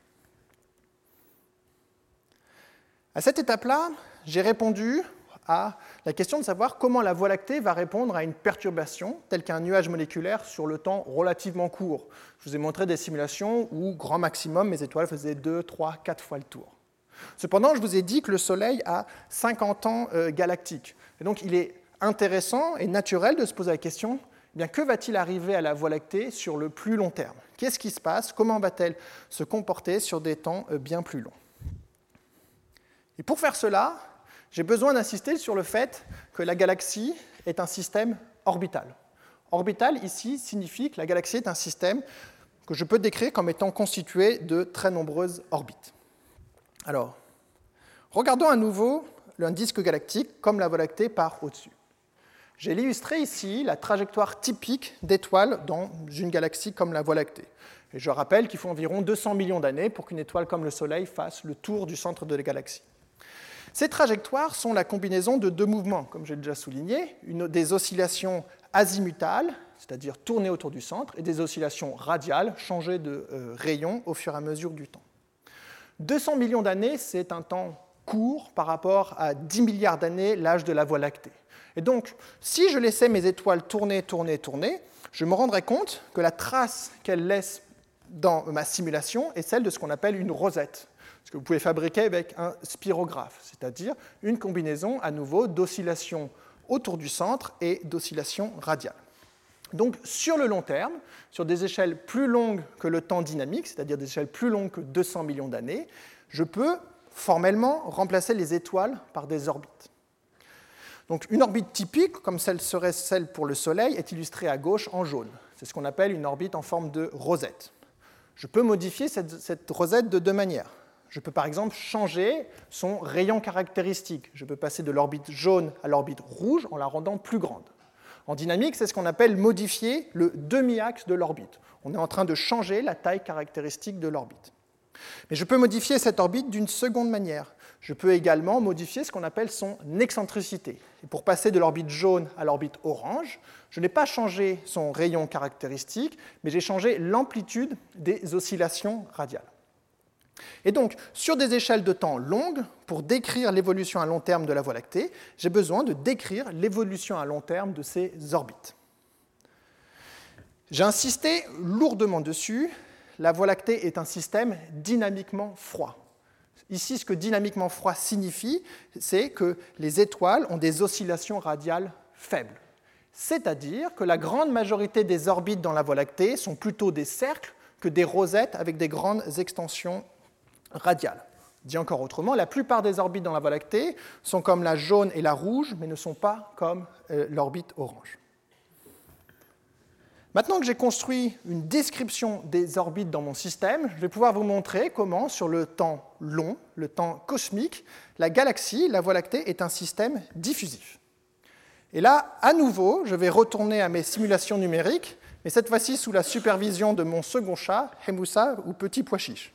S2: À cette étape-là, j'ai répondu à la question de savoir comment la Voie lactée va répondre à une perturbation telle qu'un nuage moléculaire sur le temps relativement court. Je vous ai montré des simulations où, grand maximum, mes étoiles faisaient deux, trois, quatre fois le tour. Cependant, je vous ai dit que le Soleil a cinquante ans euh, galactiques. Et donc, il est intéressant et naturel de se poser la question, eh bien, que va-t-il arriver à la Voie lactée sur le plus long terme? Qu'est-ce qui se passe? Comment va-t-elle se comporter sur des temps euh, bien plus longs? Et pour faire cela, j'ai besoin d'insister sur le fait que la galaxie est un système orbital. Orbital, ici, signifie que la galaxie est un système que je peux décrire comme étant constitué de très nombreuses orbites. Alors, regardons à nouveau un disque galactique comme la Voie lactée par au-dessus. J'ai illustré ici la trajectoire typique d'étoiles dans une galaxie comme la Voie lactée. Et je rappelle qu'il faut environ deux cents millions d'années pour qu'une étoile comme le Soleil fasse le tour du centre de la galaxie. Ces trajectoires sont la combinaison de deux mouvements, comme j'ai déjà souligné, une, des oscillations azimutales, c'est-à-dire tourner autour du centre, et des oscillations radiales, changer de euh, rayon au fur et à mesure du temps. deux cents millions d'années, c'est un temps court par rapport à dix milliards d'années, l'âge de la Voie lactée. Et donc, si je laissais mes étoiles tourner, tourner, tourner, je me rendrais compte que la trace qu'elles laissent dans ma simulation est celle de ce qu'on appelle une rosette, ce que vous pouvez fabriquer avec un spirographe, c'est-à-dire une combinaison à nouveau d'oscillations autour du centre et d'oscillations radiales. Donc, sur le long terme, sur des échelles plus longues que le temps dynamique, c'est-à-dire des échelles plus longues que deux cents millions d'années, je peux formellement remplacer les étoiles par des orbites. Donc, une orbite typique, comme celle serait celle pour le Soleil, est illustrée à gauche en jaune. C'est ce qu'on appelle une orbite en forme de rosette. Je peux modifier cette, cette rosette de deux manières. Je peux par exemple changer son rayon caractéristique. Je peux passer de l'orbite jaune à l'orbite rouge en la rendant plus grande. En dynamique, c'est ce qu'on appelle modifier le demi-axe de l'orbite. On est en train de changer la taille caractéristique de l'orbite. Mais je peux modifier cette orbite d'une seconde manière. Je peux également modifier ce qu'on appelle son excentricité. Et pour passer de l'orbite jaune à l'orbite orange, je n'ai pas changé son rayon caractéristique, mais j'ai changé l'amplitude des oscillations radiales. Et donc, sur des échelles de temps longues, pour décrire l'évolution à long terme de la Voie lactée, j'ai besoin de décrire l'évolution à long terme de ces orbites. J'ai insisté lourdement dessus, la Voie lactée est un système dynamiquement froid. Ici, ce que dynamiquement froid signifie, c'est que les étoiles ont des oscillations radiales faibles. C'est-à-dire que la grande majorité des orbites dans la Voie lactée sont plutôt des cercles que des rosettes avec des grandes extensions radiales. Dit encore autrement, la plupart des orbites dans la Voie lactée sont comme la jaune et la rouge, mais ne sont pas comme euh, l'orbite orange. Maintenant que j'ai construit une description des orbites dans mon système, je vais pouvoir vous montrer comment, sur le temps long, le temps cosmique, la galaxie, la Voie lactée, est un système diffusif. Et là, à nouveau, je vais retourner à mes simulations numériques, mais cette fois-ci sous la supervision de mon second chat, Hemoussa, ou petit pois chiche.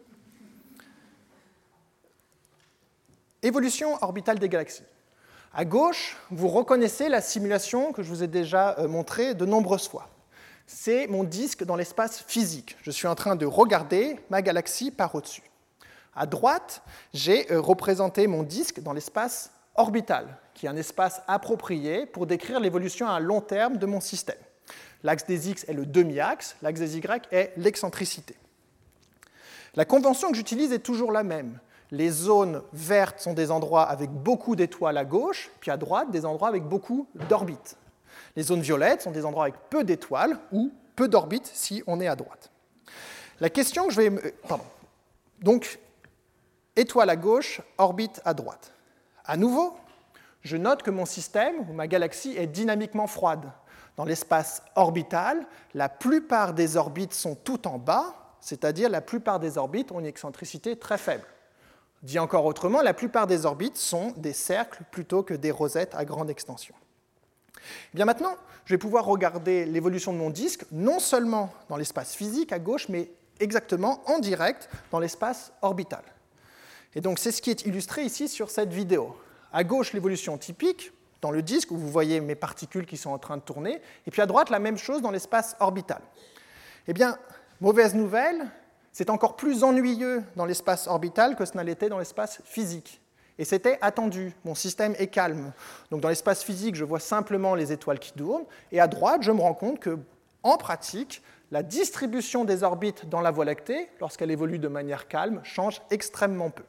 S2: Évolution orbitale des galaxies. À gauche, vous reconnaissez la simulation que je vous ai déjà montrée de nombreuses fois. C'est mon disque dans l'espace physique. Je suis en train de regarder ma galaxie par au-dessus. À droite, j'ai représenté mon disque dans l'espace orbital, qui est un espace approprié pour décrire l'évolution à long terme de mon système. L'axe des X est le demi-axe, l'axe des Y est l'excentricité. La convention que j'utilise est toujours la même. Les zones vertes sont des endroits avec beaucoup d'étoiles à gauche, puis à droite, des endroits avec beaucoup d'orbites. Les zones violettes sont des endroits avec peu d'étoiles ou peu d'orbites si on est à droite. La question que je vais... Pardon. Donc, étoile à gauche, orbite à droite. À nouveau, je note que mon système, ou ma galaxie, est dynamiquement froide. Dans l'espace orbital, la plupart des orbites sont tout en bas, c'est-à-dire la plupart des orbites ont une excentricité très faible. Dit encore autrement, la plupart des orbites sont des cercles plutôt que des rosettes à grande extension. Et bien maintenant, je vais pouvoir regarder l'évolution de mon disque, non seulement dans l'espace physique à gauche, mais exactement en direct dans l'espace orbital. Et donc c'est ce qui est illustré ici sur cette vidéo. À gauche, l'évolution typique dans le disque, où vous voyez mes particules qui sont en train de tourner, et puis à droite, la même chose dans l'espace orbital. Eh bien, mauvaise nouvelle, c'est encore plus ennuyeux dans l'espace orbital que ce n'a été dans l'espace physique. Et c'était attendu, mon système est calme. Donc dans l'espace physique, je vois simplement les étoiles qui tournent, et à droite, je me rends compte qu'en pratique, la distribution des orbites dans la Voie lactée, lorsqu'elle évolue de manière calme, change extrêmement peu.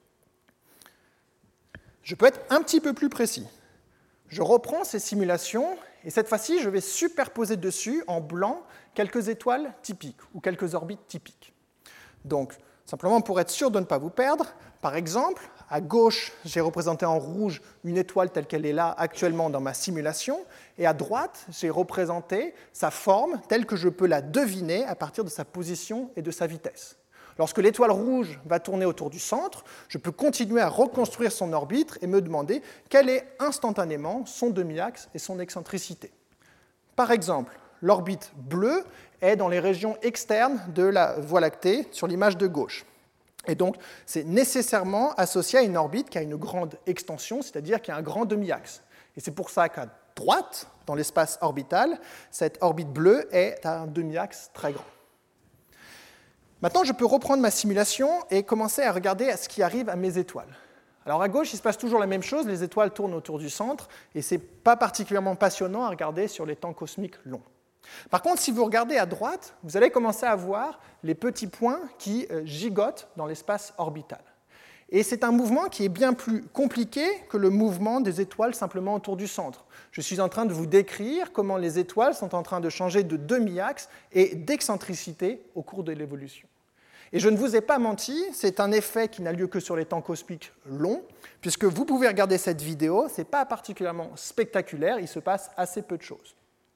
S2: Je peux être un petit peu plus précis. Je reprends ces simulations, et cette fois-ci, je vais superposer dessus, en blanc, quelques étoiles typiques, ou quelques orbites typiques. Donc, simplement pour être sûr de ne pas vous perdre, par exemple, à gauche, j'ai représenté en rouge une étoile telle qu'elle est là actuellement dans ma simulation, et à droite, j'ai représenté sa forme telle que je peux la deviner à partir de sa position et de sa vitesse. Lorsque l'étoile rouge va tourner autour du centre, je peux continuer à reconstruire son orbite et me demander quel est instantanément son demi-axe et son excentricité. Par exemple, l'orbite bleue est dans les régions externes de la Voie lactée sur l'image de gauche. Et donc, c'est nécessairement associé à une orbite qui a une grande extension, c'est-à-dire qui a un grand demi-axe. Et c'est pour ça qu'à droite, dans l'espace orbital, cette orbite bleue est à un demi-axe très grand. Maintenant, je peux reprendre ma simulation et commencer à regarder à ce qui arrive à mes étoiles. Alors à gauche, il se passe toujours la même chose, les étoiles tournent autour du centre, et ce n'est pas particulièrement passionnant à regarder sur les temps cosmiques longs. Par contre, si vous regardez à droite, vous allez commencer à voir les petits points qui gigotent dans l'espace orbital. Et c'est un mouvement qui est bien plus compliqué que le mouvement des étoiles simplement autour du centre. Je suis en train de vous décrire comment les étoiles sont en train de changer de demi-axe et d'excentricité au cours de l'évolution. Et je ne vous ai pas menti, c'est un effet qui n'a lieu que sur les temps cosmiques longs, puisque vous pouvez regarder cette vidéo, ce n'est pas particulièrement spectaculaire, il se passe assez peu de choses.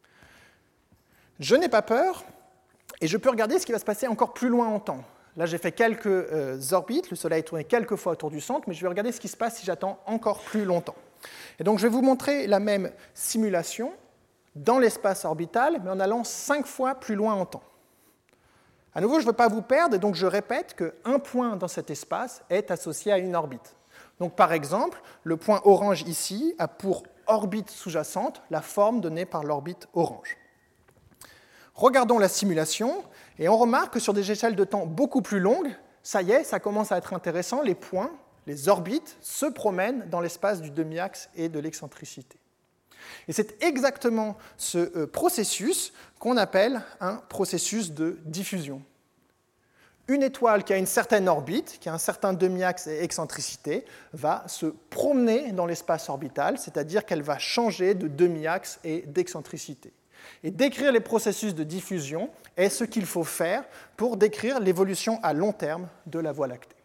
S2: Je n'ai pas peur, et je peux regarder ce qui va se passer encore plus loin en temps. Là, j'ai fait quelques euh, orbites, le Soleil est tourné quelques fois autour du centre, mais je vais regarder ce qui se passe si j'attends encore plus longtemps. Et donc, je vais vous montrer la même simulation dans l'espace orbital, mais en allant cinq fois plus loin en temps. À nouveau, je ne veux pas vous perdre, et donc je répète qu'un point dans cet espace est associé à une orbite. Donc, par exemple, le point orange ici a pour orbite sous-jacente la forme donnée par l'orbite orange. Regardons la simulation, et on remarque que sur des échelles de temps beaucoup plus longues, ça y est, ça commence à être intéressant, les points, les orbites, se promènent dans l'espace du demi-axe et de l'excentricité. Et c'est exactement ce processus qu'on appelle un processus de diffusion. Une étoile qui a une certaine orbite, qui a un certain demi-axe et excentricité, va se promener dans l'espace orbital, c'est-à-dire qu'elle va changer de demi-axe et d'excentricité. Et décrire les processus de diffusion est ce qu'il faut faire pour décrire l'évolution à long terme de la Voie lactée.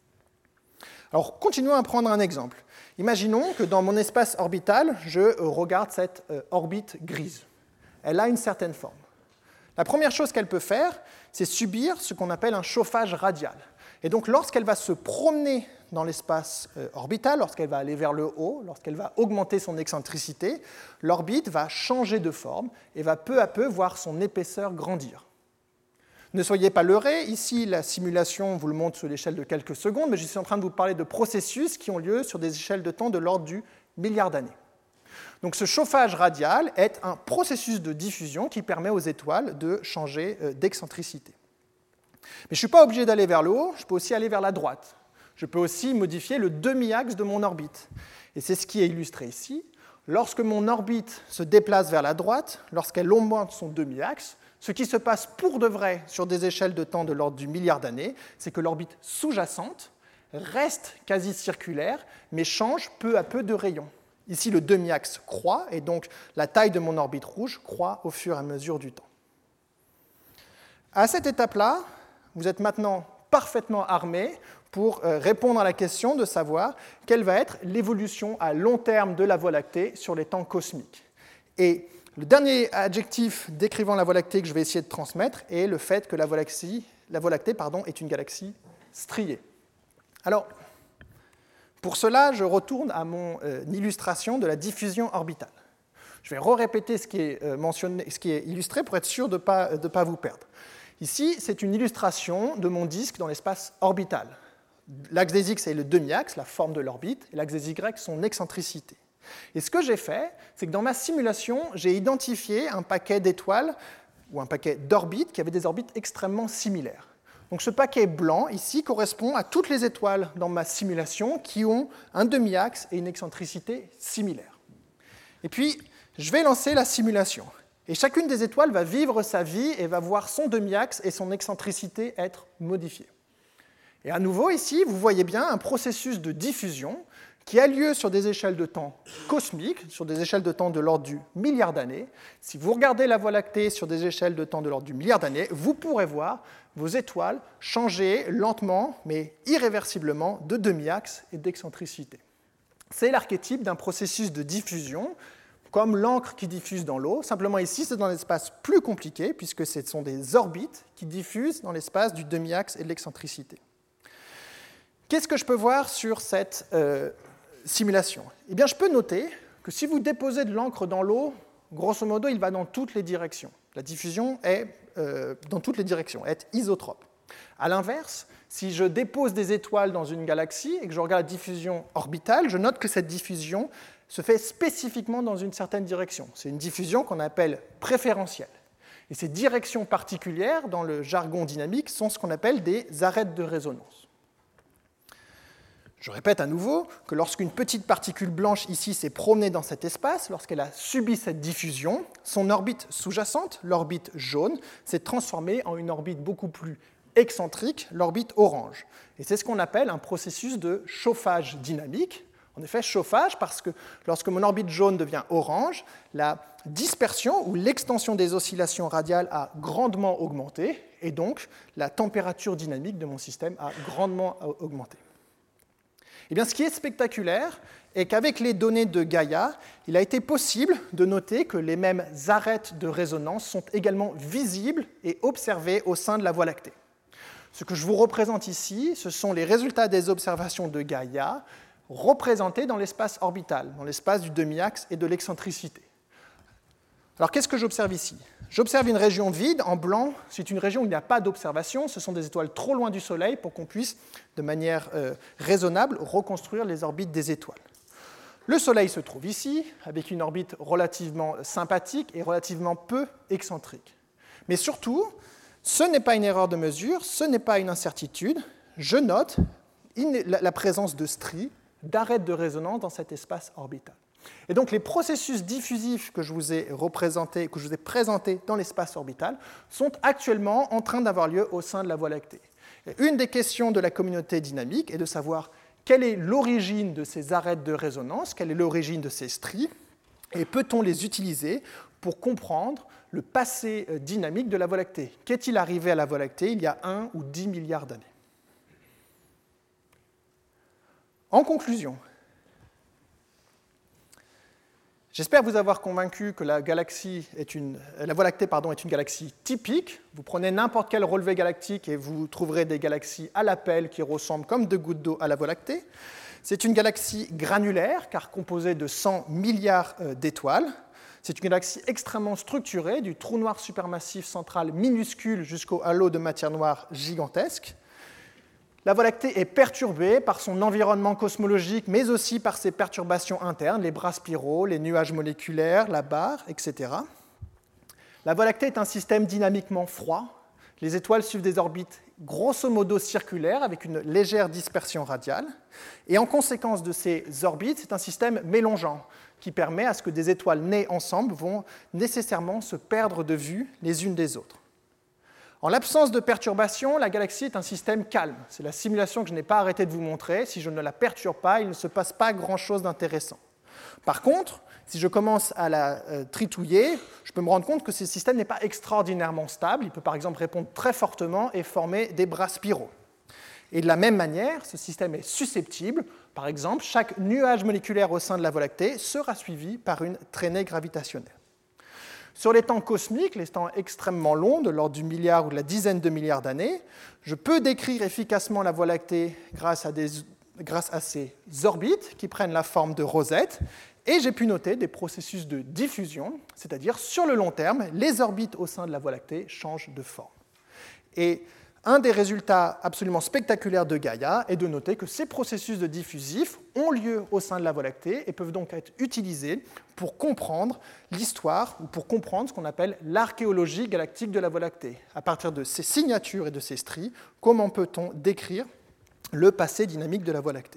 S2: Alors, continuons à prendre un exemple. Imaginons que dans mon espace orbital, je regarde cette orbite grise. Elle a une certaine forme. La première chose qu'elle peut faire, c'est subir ce qu'on appelle un chauffage radial. Et donc, lorsqu'elle va se promener dans l'espace orbital, lorsqu'elle va aller vers le haut, lorsqu'elle va augmenter son excentricité, l'orbite va changer de forme et va peu à peu voir son épaisseur grandir. Ne soyez pas leurrés, ici la simulation vous le montre sur l'échelle de quelques secondes, mais je suis en train de vous parler de processus qui ont lieu sur des échelles de temps de l'ordre du milliard d'années. Donc ce chauffage radial est un processus de diffusion qui permet aux étoiles de changer d'excentricité. Mais je ne suis pas obligé d'aller vers le haut, je peux aussi aller vers la droite. Je peux aussi modifier le demi-axe de mon orbite. Et c'est ce qui est illustré ici. Lorsque mon orbite se déplace vers la droite, lorsqu'elle augmente son demi-axe, Ce qui se passe pour de vrai sur des échelles de temps de l'ordre du milliard d'années, c'est que l'orbite sous-jacente reste quasi circulaire, mais change peu à peu de rayon. Ici, le demi-axe croît, et donc la taille de mon orbite rouge croît au fur et à mesure du temps. À cette étape-là, vous êtes maintenant parfaitement armé pour répondre à la question de savoir quelle va être l'évolution à long terme de la Voie lactée sur les temps cosmiques. Et le dernier adjectif décrivant la Voie lactée que je vais essayer de transmettre est le fait que la Voie lactée, la Voie lactée pardon, est une galaxie striée. Alors, pour cela, je retourne à mon euh, illustration de la diffusion orbitale. Je vais re-répéter ce qui est, euh, mentionné, ce qui est illustré pour être sûr de ne pas, de pas vous perdre. Ici, c'est une illustration de mon disque dans l'espace orbital. L'axe des X est le demi-axe, la forme de l'orbite, et l'axe des Y, son excentricité. Et ce que j'ai fait, c'est que dans ma simulation, j'ai identifié un paquet d'étoiles ou un paquet d'orbites qui avaient des orbites extrêmement similaires. Donc ce paquet blanc, ici, correspond à toutes les étoiles dans ma simulation qui ont un demi-axe et une excentricité similaires. Et puis, je vais lancer la simulation. Et chacune des étoiles va vivre sa vie et va voir son demi-axe et son excentricité être modifiées. Et à nouveau, ici, vous voyez bien un processus de diffusion qui a lieu sur des échelles de temps cosmiques, sur des échelles de temps de l'ordre du milliard d'années. Si vous regardez la Voie lactée sur des échelles de temps de l'ordre du milliard d'années, vous pourrez voir vos étoiles changer lentement, mais irréversiblement, de demi-axe et d'excentricité. C'est l'archétype d'un processus de diffusion, comme l'encre qui diffuse dans l'eau. Simplement ici, c'est dans un espace plus compliqué, puisque ce sont des orbites qui diffusent dans l'espace du demi-axe et de l'excentricité. Qu'est-ce que je peux voir sur cette euh, simulation ? Eh bien, je peux noter que si vous déposez de l'encre dans l'eau, grosso modo, il va dans toutes les directions. La diffusion est euh, dans toutes les directions, est isotrope. À l'inverse, si je dépose des étoiles dans une galaxie et que je regarde la diffusion orbitale, je note que cette diffusion se fait spécifiquement dans une certaine direction. C'est une diffusion qu'on appelle préférentielle. Et ces directions particulières, dans le jargon dynamique, sont ce qu'on appelle des arêtes de résonance. Je répète à nouveau que lorsqu'une petite particule blanche ici s'est promenée dans cet espace, lorsqu'elle a subi cette diffusion, son orbite sous-jacente, l'orbite jaune, s'est transformée en une orbite beaucoup plus excentrique, l'orbite orange. Et c'est ce qu'on appelle un processus de chauffage dynamique. En effet, chauffage parce que lorsque mon orbite jaune devient orange, la dispersion ou l'extension des oscillations radiales a grandement augmenté, et donc la température dynamique de mon système a grandement augmenté. Eh bien, ce qui est spectaculaire est qu'avec les données de Gaïa, il a été possible de noter que les mêmes arêtes de résonance sont également visibles et observées au sein de la Voie lactée. Ce que je vous représente ici, ce sont les résultats des observations de Gaïa représentés dans l'espace orbital, dans l'espace du demi-axe et de l'excentricité. Alors, qu'est-ce que j'observe ici ? J'observe une région vide, en blanc. C'est une région où il n'y a pas d'observation. Ce sont des étoiles trop loin du Soleil pour qu'on puisse, de manière euh, raisonnable, reconstruire les orbites des étoiles. Le Soleil se trouve ici, avec une orbite relativement sympathique et relativement peu excentrique. Mais surtout, ce n'est pas une erreur de mesure, ce n'est pas une incertitude. Je note la présence de stries, d'arêtes de résonance dans cet espace orbital. Et donc les processus diffusifs que je vous ai représentés, que je vous ai présentés dans l'espace orbital sont actuellement en train d'avoir lieu au sein de la Voie lactée. Et une des questions de la communauté dynamique est de savoir quelle est l'origine de ces arêtes de résonance, quelle est l'origine de ces stries, et peut-on les utiliser pour comprendre le passé dynamique de la Voie lactée. Qu'est-il arrivé à la Voie lactée il y a un ou dix milliards d'années ? En conclusion, j'espère vous avoir convaincu que la, galaxie est une, la Voie lactée pardon, est une galaxie typique. Vous prenez n'importe quel relevé galactique et vous trouverez des galaxies à l'appel qui ressemblent comme deux gouttes d'eau à la Voie lactée. C'est une galaxie granulaire, car composée de cent milliards d'étoiles. C'est une galaxie extrêmement structurée, du trou noir supermassif central minuscule jusqu'au halo de matière noire gigantesque. La Voie lactée est perturbée par son environnement cosmologique, mais aussi par ses perturbations internes, les bras spiraux, les nuages moléculaires, la barre, et cetera. La Voie lactée est un système dynamiquement froid. Les étoiles suivent des orbites grosso modo circulaire avec une légère dispersion radiale. Et en conséquence de ces orbites, c'est un système mélangeant qui permet à ce que des étoiles nées ensemble vont nécessairement se perdre de vue les unes des autres. En l'absence de perturbation, la galaxie est un système calme. C'est la simulation que je n'ai pas arrêté de vous montrer. Si je ne la perturbe pas, il ne se passe pas grand-chose d'intéressant. Par contre, si je commence à la euh, tritouiller, je peux me rendre compte que ce système n'est pas extraordinairement stable. Il peut par exemple répondre très fortement et former des bras spiraux. Et de la même manière, ce système est susceptible. Par exemple, chaque nuage moléculaire au sein de la Voie lactée sera suivi par une traînée gravitationnelle. Sur les temps cosmiques, les temps extrêmement longs, de l'ordre du milliard ou de la dizaine de milliards d'années, je peux décrire efficacement la Voie lactée grâce à, des, grâce à ces orbites qui prennent la forme de rosettes. Et j'ai pu noter des processus de diffusion, c'est-à-dire sur le long terme, les orbites au sein de la Voie lactée changent de forme. Et un des résultats absolument spectaculaires de Gaïa est de noter que ces processus de diffusif ont lieu au sein de la Voie lactée et peuvent donc être utilisés pour comprendre l'histoire ou pour comprendre ce qu'on appelle l'archéologie galactique de la Voie lactée. À partir de ces signatures et de ces stries, comment peut-on décrire le passé dynamique de la Voie lactée ?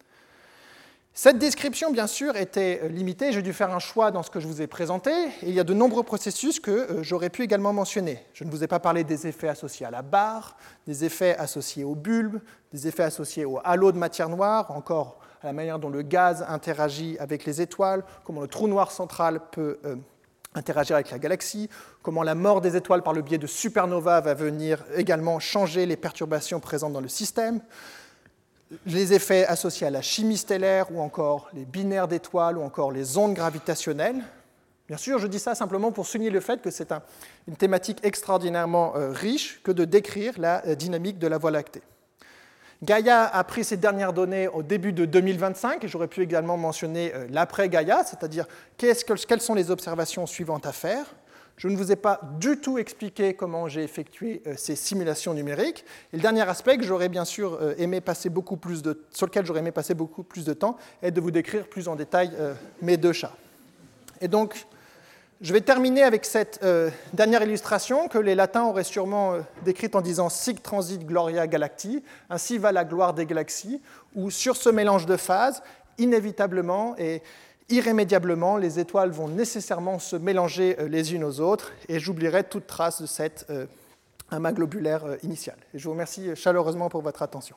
S2: Cette description, bien sûr, était limitée. J'ai dû faire un choix dans ce que je vous ai présenté. Et il y a de nombreux processus que j'aurais pu également mentionner. Je ne vous ai pas parlé des effets associés à la barre, des effets associés au bulbe, des effets associés au halo de matière noire, encore à la manière dont le gaz interagit avec les étoiles, comment le trou noir central peut euh, interagir avec la galaxie, comment la mort des étoiles par le biais de supernovas va venir également changer les perturbations présentes dans le système, les effets associés à la chimie stellaire ou encore les binaires d'étoiles ou encore les ondes gravitationnelles. Bien sûr, je dis ça simplement pour souligner le fait que c'est un, une thématique extraordinairement euh, riche que de décrire la euh, dynamique de la Voie lactée. Gaïa a pris ces dernières données au début de deux mille vingt-cinq, et j'aurais pu également mentionner euh, l'après-Gaïa, c'est-à-dire qu'est-ce que, quelles sont les observations suivantes à faire. Je ne vous ai pas du tout expliqué comment j'ai effectué euh, ces simulations numériques. Et le dernier aspect que j'aurais bien sûr euh, aimé passer beaucoup plus de, sur lequel j'aurais aimé passer beaucoup plus de temps est de vous décrire plus en détail euh, mes deux chats. Et donc, je vais terminer avec cette euh, dernière illustration que les latins auraient sûrement euh, décrite en disant « Sic transit gloria galacti », ainsi va la gloire des galaxies, où sur ce mélange de phases, inévitablement et irrémédiablement, les étoiles vont nécessairement se mélanger les unes aux autres et j'oublierai toute trace de cet euh, amas globulaire euh, initial. Et je vous remercie chaleureusement pour votre attention.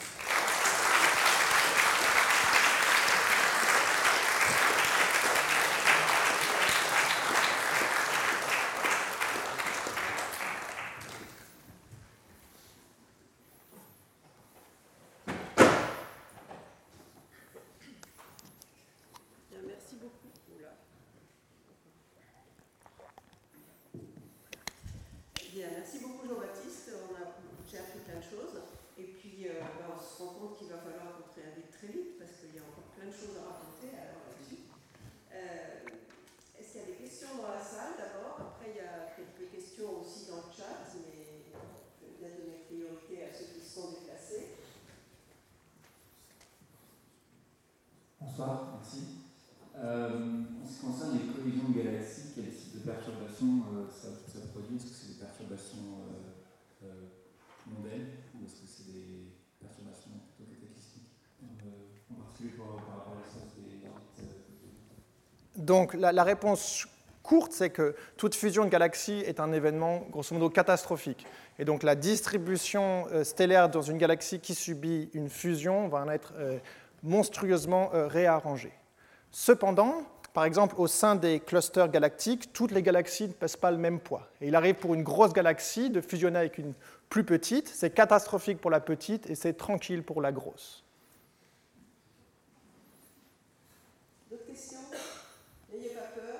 S1: Merci beaucoup Jean-Baptiste, j'ai appris plein de choses et puis euh, ben, on se rend compte qu'il va falloir qu'on très vite très vite parce qu'il y a encore plein de choses à raconter alors là-dessus. Euh, Est-ce qu'il y a des questions dans la salle d'abord? Après il y a quelques questions aussi dans le chat, mais je vais bien donner priorité à ceux qui se sont déplacés.
S3: Bonsoir, merci. Euh, en ce qui concerne les collisions de galaxies, quel type de perturbations euh, ça, ça produit? Est-ce que c'est des perturbations euh, euh, mondaines ou est-ce que c'est des perturbations plutôt cataclysmiques euh, en particulier par rapport à l'espace des orbites?
S2: Donc la, la réponse courte, c'est que toute fusion de galaxies est un événement grosso modo catastrophique. Et donc la distribution euh, stellaire dans une galaxie qui subit une fusion va en être euh, monstrueusement euh, réarrangée. Cependant, par exemple, au sein des clusters galactiques, toutes les galaxies ne pèsent pas le même poids. Et il arrive pour une grosse galaxie de fusionner avec une plus petite. C'est catastrophique pour la petite et c'est tranquille pour la grosse.
S1: D'autres questions? N'ayez pas peur.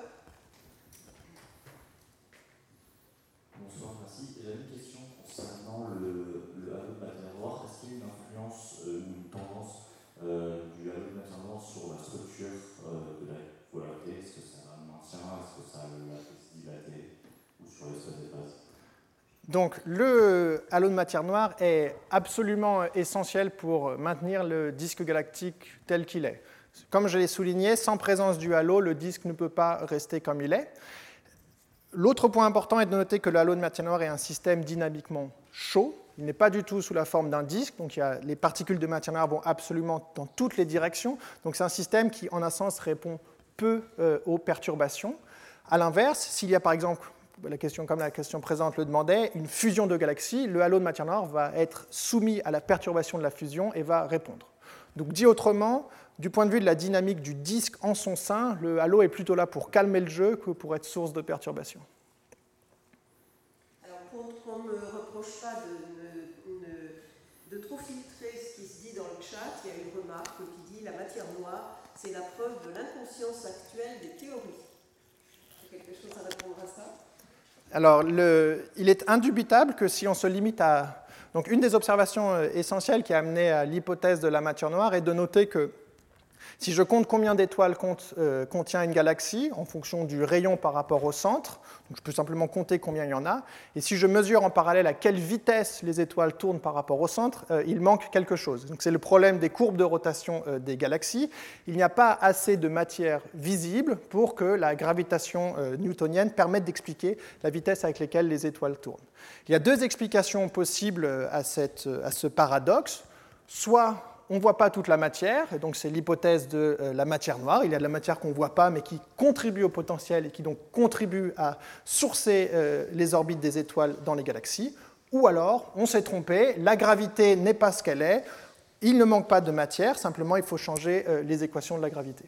S4: Bonsoir, merci. J'avais une question concernant le, le halo de matière noire. Est-ce qu'il y a une influence euh, ou une tendance euh, du halo de matière noire sur la structure euh, de la Voie lactée? Est-ce que ça a un maintien? Est-ce que ça l'a fait dilater? Ou sur les seules phases?
S2: Donc le halo de matière noire est absolument essentiel pour maintenir le disque galactique tel qu'il est. Comme je l'ai souligné, sans présence du halo, le disque ne peut pas rester comme il est. L'autre point important est de noter que le halo de matière noire est un système dynamiquement chaud, il n'est pas du tout sous la forme d'un disque, donc il y a, les particules de matière noire vont absolument dans toutes les directions, donc c'est un système qui, en un sens, répond peu euh, aux perturbations. A l'inverse, s'il y a par exemple, la question, comme la question présente le demandait, une fusion de galaxies, le halo de matière noire va être soumis à la perturbation de la fusion et va répondre. Donc dit autrement, du point de vue de la dynamique du disque en son sein, le halo est plutôt là pour calmer le jeu que pour être source de perturbation.
S1: Alors pour qu'on ne me reproche pas de, de, de trop filtrer ce qui se dit dans le chat, il y a une remarque qui dit « La matière noire, c'est la preuve de l'inconscience actuelle des théories ». Quelque chose à répondre à ça?
S2: Alors, le, il est indubitable que si on se limite à... Donc, une des observations essentielles qui a amené à l'hypothèse de la matière noire est de noter que si je compte combien d'étoiles compte, euh, contient une galaxie en fonction du rayon par rapport au centre, donc je peux simplement compter combien il y en a, et si je mesure en parallèle à quelle vitesse les étoiles tournent par rapport au centre, euh, il manque quelque chose. Donc c'est le problème des courbes de rotation euh, des galaxies. Il n'y a pas assez de matière visible pour que la gravitation euh, newtonienne permette d'expliquer la vitesse avec laquelle les étoiles tournent. Il y a deux explications possibles à, cette, à ce paradoxe. Soit on ne voit pas toute la matière, et donc c'est l'hypothèse de euh, la matière noire. Il y a de la matière qu'on ne voit pas, mais qui contribue au potentiel et qui donc contribue à sourcer euh, les orbites des étoiles dans les galaxies. Ou alors, on s'est trompé, la gravité n'est pas ce qu'elle est, il ne manque pas de matière, simplement il faut changer euh, les équations de la gravité.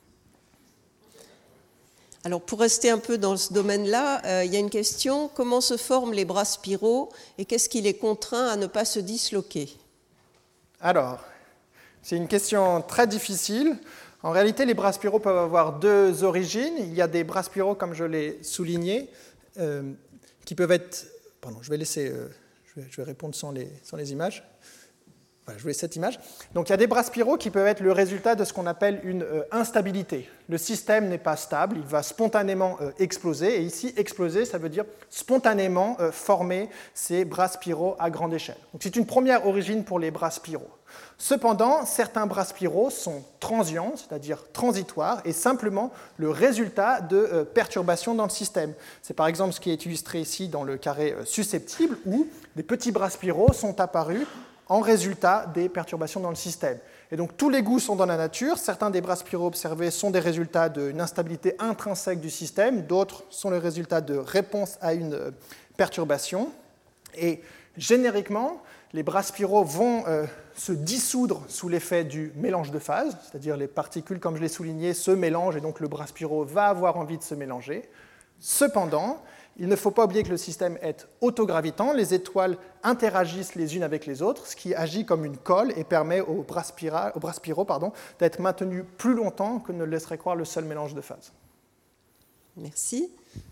S1: Alors pour rester un peu dans ce domaine-là, euh, il y a une question, comment se forment les bras spiraux et qu'est-ce qui les contraint à ne pas se disloquer?
S2: Alors, c'est une question très difficile. En réalité, les bras spiraux peuvent avoir deux origines. Il y a des bras spiraux, comme je l'ai souligné, euh, qui peuvent être... Pardon, je vais laisser... Euh, je, vais, je vais répondre sans les, sans les images. Voilà, je voulais cette image. Donc, il y a des bras spiraux qui peuvent être le résultat de ce qu'on appelle une euh, instabilité. Le système n'est pas stable, il va spontanément euh, exploser. Et ici, exploser, ça veut dire spontanément euh, former ces bras spiraux à grande échelle. Donc, c'est une première origine pour les bras spiraux. Cependant, certains bras spiraux sont transients, c'est-à-dire transitoires, et simplement le résultat de euh, perturbations dans le système. C'est par exemple ce qui est illustré ici dans le carré euh, susceptible, où des petits bras spiraux sont apparus en résultat des perturbations dans le système. Et donc tous les goûts sont dans la nature. Certains des bras spiraux observés sont des résultats d'une instabilité intrinsèque du système, d'autres sont le résultat de réponse à une euh, perturbation. Et génériquement, les bras spiraux vont euh, se dissoudre sous l'effet du mélange de phases, c'est-à-dire les particules, comme je l'ai souligné, se mélangent et donc le bras spiraux va avoir envie de se mélanger. Cependant, il ne faut pas oublier que le système est autogravitant, les étoiles interagissent les unes avec les autres, ce qui agit comme une colle et permet aux bras, spira, aux bras spiraux pardon, d'être maintenus plus longtemps que ne le laisserait croire le seul mélange de phases.
S1: Merci.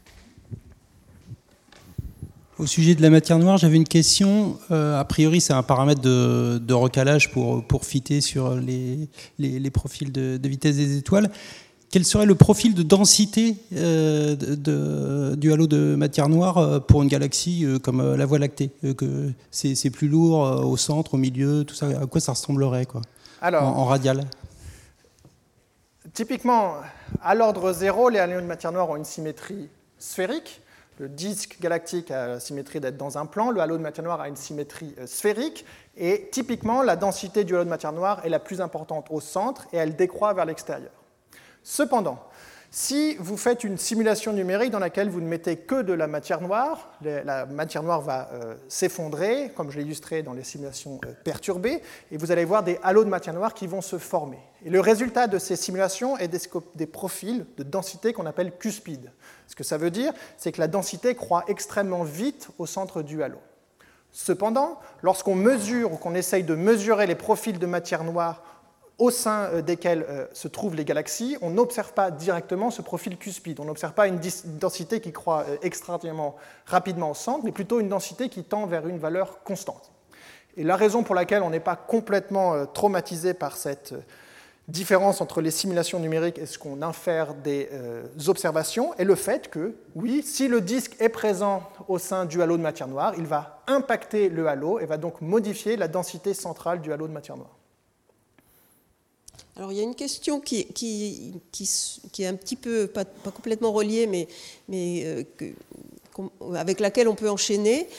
S5: Au sujet de la matière noire, j'avais une question. Euh, a priori, c'est un paramètre de, de recalage pour, pour fitter sur les, les, les profils de, de vitesse des étoiles. Quel serait le profil de densité euh, de, de, du halo de matière noire pour une galaxie euh, comme la Voie lactée euh, que c'est, c'est plus lourd euh, au centre, au milieu, tout ça. À quoi ça ressemblerait quoi,
S2: Alors,
S5: en, en radial?
S2: Typiquement, à l'ordre zéro, les halos de matière noire ont une symétrie sphérique. Le disque galactique a la symétrie d'être dans un plan, le halo de matière noire a une symétrie sphérique, et typiquement, la densité du halo de matière noire est la plus importante au centre, et elle décroît vers l'extérieur. Cependant, si vous faites une simulation numérique dans laquelle vous ne mettez que de la matière noire, la matière noire va euh, s'effondrer, comme je l'ai illustré dans les simulations euh, perturbées, et vous allez voir des halos de matière noire qui vont se former. Et le résultat de ces simulations est des, des profils de densité qu'on appelle cuspides. Ce que ça veut dire, c'est que la densité croît extrêmement vite au centre du halo. Cependant, lorsqu'on mesure ou qu'on essaye de mesurer les profils de matière noire au sein desquels euh, se trouvent les galaxies, on n'observe pas directement ce profil cuspide. On n'observe pas une densité qui croît euh, extrêmement rapidement au centre, mais plutôt une densité qui tend vers une valeur constante. Et la raison pour laquelle on n'est pas complètement euh, traumatisé par cette euh, différence entre les simulations numériques et ce qu'on infère des euh, observations est le fait que, oui, si le disque est présent au sein du halo de matière noire, il va impacter le halo et va donc modifier la densité centrale du halo de matière noire.
S1: Alors, il y a une question qui, qui, qui, qui est un petit peu, pas, pas complètement reliée, mais, mais euh, que, avec laquelle on peut enchaîner.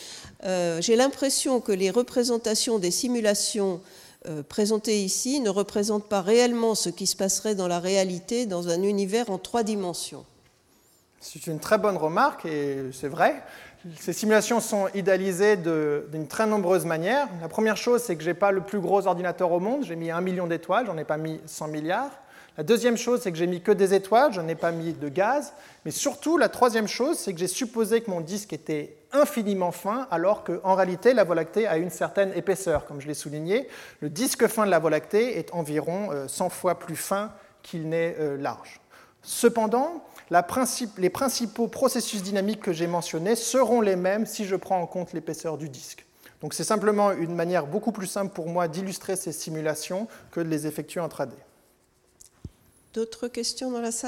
S1: euh, j'ai l'impression que les représentations des simulations euh, présentées ici ne représentent pas réellement ce qui se passerait dans la réalité dans un univers en trois dimensions.
S2: C'est une très bonne remarque et c'est vrai. Ces simulations sont idéalisées d'une très nombreuse manière. La première chose, c'est que je n'ai pas le plus gros ordinateur au monde. J'ai mis un million d'étoiles, j'en ai pas mis cent milliards. La deuxième chose, c'est que j'ai mis que des étoiles, je n'ai pas mis de gaz. Mais surtout, la troisième chose, c'est que j'ai supposé que mon disque était infiniment fin, alors qu'en réalité, la Voie lactée a une certaine épaisseur. Comme je l'ai souligné, le disque fin de la Voie lactée est environ cent fois plus fin qu'il n'est large. Cependant, La principe, les principaux processus dynamiques que j'ai mentionnés seront les mêmes si je prends en compte l'épaisseur du disque. Donc c'est simplement une manière beaucoup plus simple pour moi d'illustrer ces simulations que de les effectuer en trois D.
S1: D'autres questions dans la salle ?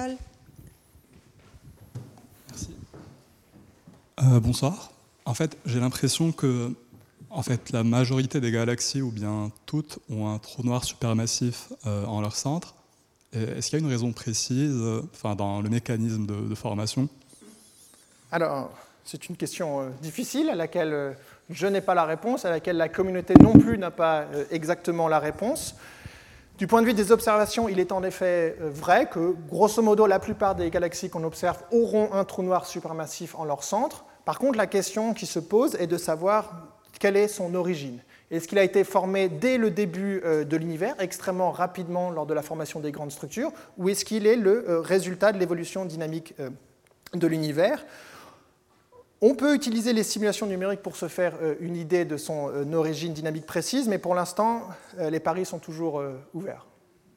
S6: Merci. Euh, bonsoir. En fait, j'ai l'impression que en fait, la majorité des galaxies, ou bien toutes, ont un trou noir supermassif euh, en leur centre. Est-ce qu'il y a une raison précise euh, enfin, dans le mécanisme de, de formation ?
S2: Alors, c'est une question euh, difficile à laquelle euh, je n'ai pas la réponse, à laquelle la communauté non plus n'a pas euh, exactement la réponse. Du point de vue des observations, il est en effet euh, vrai que, grosso modo, la plupart des galaxies qu'on observe auront un trou noir supermassif en leur centre. Par contre, la question qui se pose est de savoir quelle est son origine. Est-ce qu'il a été formé dès le début de l'univers, extrêmement rapidement lors de la formation des grandes structures, ou est-ce qu'il est le résultat de l'évolution dynamique de l'univers ? On peut utiliser les simulations numériques pour se faire une idée de son origine dynamique précise, mais pour l'instant, les paris sont toujours ouverts.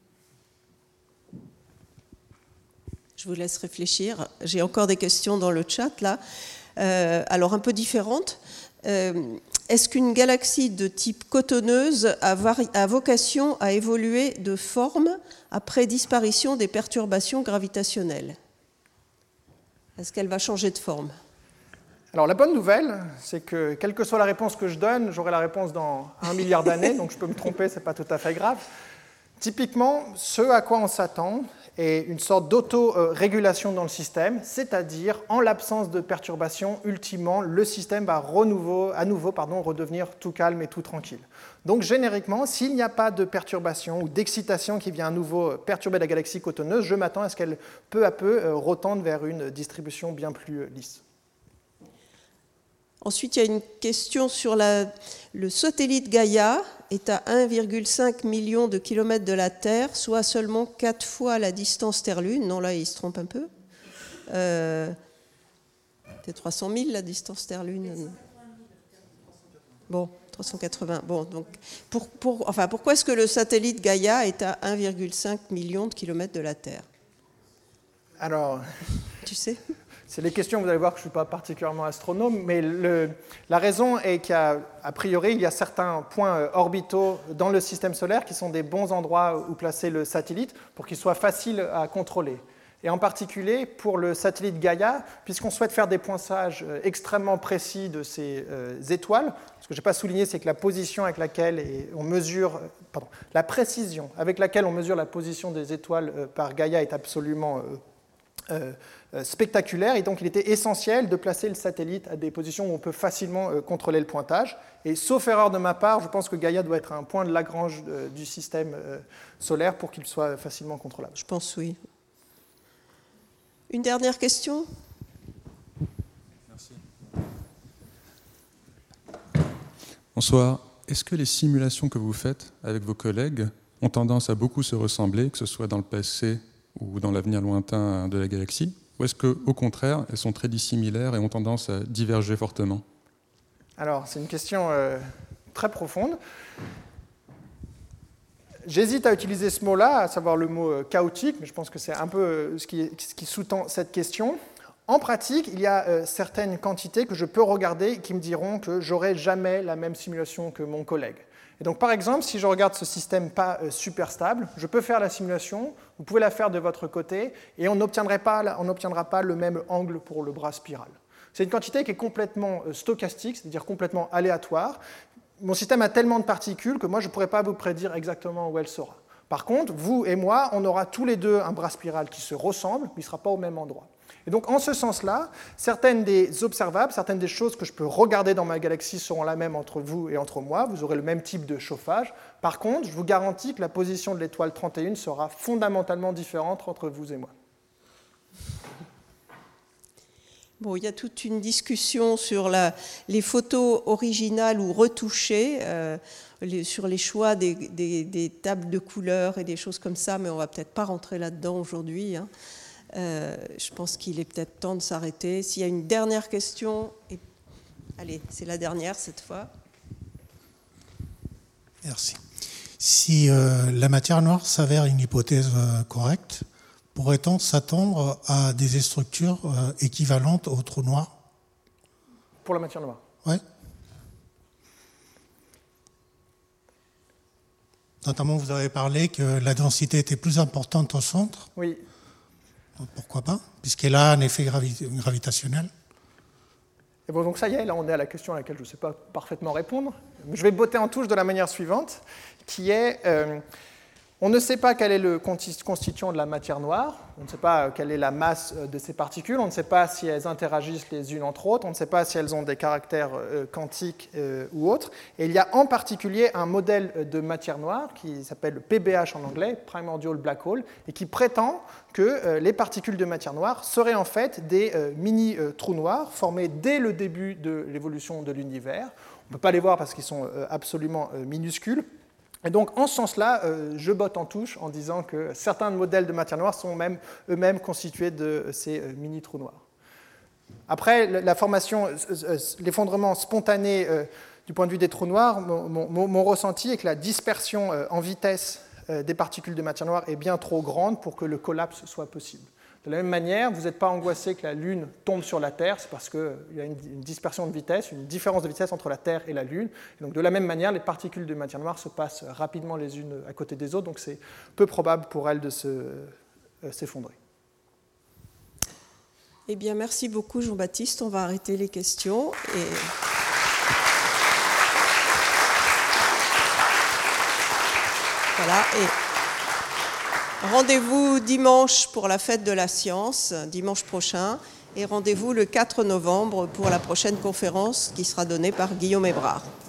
S1: Je vous laisse réfléchir. J'ai encore des questions dans le chat, là. Euh, alors, un peu différentes. Euh, Est-ce qu'une galaxie de type cotonneuse a, a vocation à évoluer de forme après disparition des perturbations gravitationnelles ? Est-ce qu'elle va changer de forme ?
S2: Alors la bonne nouvelle, c'est que quelle que soit la réponse que je donne, j'aurai la réponse dans un milliard d'années, donc je peux me tromper, ce n'est pas tout à fait grave. Typiquement, ce à quoi on s'attend est une sorte d'auto-régulation dans le système, c'est-à-dire, en l'absence de perturbation, ultimement, le système va renouveau, à nouveau pardon, redevenir tout calme et tout tranquille. Donc, génériquement, s'il n'y a pas de perturbation ou d'excitation qui vient à nouveau perturber la galaxie cotonneuse, je m'attends à ce qu'elle, peu à peu, retende vers une distribution bien plus lisse.
S1: Ensuite, il y a une question sur la, le satellite Gaïa est à un virgule cinq million de kilomètres de la Terre, soit seulement quatre fois la distance Terre-Lune. Non, là, il se trompe un peu. Euh, c'est trois cent mille la distance Terre-Lune. Bon, trois cent quatre-vingts. Bon, donc, pour, pour, enfin, pourquoi est-ce que le satellite Gaïa est à un virgule cinq million de kilomètres de la Terre ?
S2: Alors,
S1: tu sais ?
S2: C'est les questions, vous allez voir que je ne suis pas particulièrement astronome, mais le, la raison est qu'à a priori, il y a certains points orbitaux dans le système solaire qui sont des bons endroits où placer le satellite pour qu'il soit facile à contrôler. Et en particulier pour le satellite Gaïa, puisqu'on souhaite faire des poinçages extrêmement précis de ces euh, étoiles, ce que je n'ai pas souligné, c'est que la position avec laquelle on mesure, pardon, la précision avec laquelle on mesure la position des étoiles euh, par Gaïa est absolument euh, euh, spectaculaire, et donc il était essentiel de placer le satellite à des positions où on peut facilement euh, contrôler le pointage. Et sauf erreur de ma part, je pense que Gaïa doit être un point de Lagrange euh, du système euh, solaire pour qu'il soit facilement contrôlable.
S1: Je pense oui. Une dernière question ?
S6: Merci. Bonsoir. Est-ce que les simulations que vous faites avec vos collègues ont tendance à beaucoup se ressembler, que ce soit dans le passé ou dans l'avenir lointain de la galaxie ? Ou est-ce qu'au contraire, elles sont très dissimilaires et ont tendance à diverger fortement ?
S2: Alors, c'est une question euh, très profonde. J'hésite à utiliser ce mot-là, à savoir le mot euh, chaotique, mais je pense que c'est un peu ce qui, ce qui sous-tend cette question. En pratique, il y a euh, certaines quantités que je peux regarder et qui me diront que je n'aurai jamais la même simulation que mon collègue. Et donc, par exemple, si je regarde ce système pas euh, super stable, je peux faire la simulation, vous pouvez la faire de votre côté, et on n'obtiendra pas, on n'obtiendra pas le même angle pour le bras spiral. C'est une quantité qui est complètement euh, stochastique, c'est-à-dire complètement aléatoire. Mon système a tellement de particules que moi, je ne pourrais pas vous prédire exactement où elle sera. Par contre, vous et moi, on aura tous les deux un bras spiral qui se ressemble, mais il ne sera pas au même endroit. Et donc, en ce sens-là, certaines des observables, certaines des choses que je peux regarder dans ma galaxie seront la même entre vous et entre moi. Vous aurez le même type de chauffage. Par contre, je vous garantis que la position de l'étoile trente et un sera fondamentalement différente entre vous et moi.
S1: Bon, il y a toute une discussion sur la, les photos originales ou retouchées, euh, les, sur les choix des, des, des tables de couleurs et des choses comme ça, mais on ne va peut-être pas rentrer là-dedans aujourd'hui, hein. Euh, je pense qu'il est peut-être temps de s'arrêter. S'il y a une dernière question, et... allez, c'est la dernière cette fois.
S7: Merci. Si euh, la matière noire s'avère une hypothèse euh, correcte, pourrait-on s'attendre à des structures euh, équivalentes au trou noir?
S2: Pour la matière noire?
S7: Oui. Notamment, vous avez parlé que la densité était plus importante au centre.
S2: Oui.
S7: Pourquoi pas? Puisqu'elle a un effet gravi- gravitationnel.
S2: Et bon, donc ça y est, là on est à la question à laquelle je ne sais pas parfaitement répondre. Je vais botter en touche de la manière suivante, qui est, euh, on ne sait pas quel est le constituant de la matière noire, on ne sait pas quelle est la masse de ces particules, on ne sait pas si elles interagissent les unes entre autres, on ne sait pas si elles ont des caractères euh, quantiques euh, ou autres. Et il y a en particulier un modèle de matière noire qui s'appelle le P B H en anglais, Primordial Black Hole, et qui prétend que euh, les particules de matière noire seraient en fait des euh, mini-trous noirs formés dès le début de l'évolution de l'univers. On ne peut pas les voir parce qu'ils sont euh, absolument euh, minuscules. Et donc, en ce sens-là, euh, je botte en touche en disant que certains modèles de matière noire sont même, eux-mêmes constitués de ces euh, mini-trous noirs. Après, la formation, euh, l'effondrement spontané euh, du point de vue des trous noirs, mon, mon, mon ressenti est que la dispersion euh, en vitesse euh, des particules de matière noire est bien trop grande pour que le collapse soit possible. De la même manière, vous n'êtes pas angoissé que la Lune tombe sur la Terre, c'est parce qu'il y a une, une dispersion de vitesse, une différence de vitesse entre la Terre et la Lune. Et donc, de la même manière, les particules de matière noire se passent rapidement les unes à côté des autres, donc c'est peu probable pour elles de se, euh, s'effondrer.
S1: Eh bien, merci beaucoup Jean-Baptiste. On va arrêter les questions. Et... voilà. Et... rendez-vous dimanche pour la fête de la science, dimanche prochain, et rendez-vous le quatre novembre pour la prochaine conférence qui sera donnée par Guillaume Hébrard.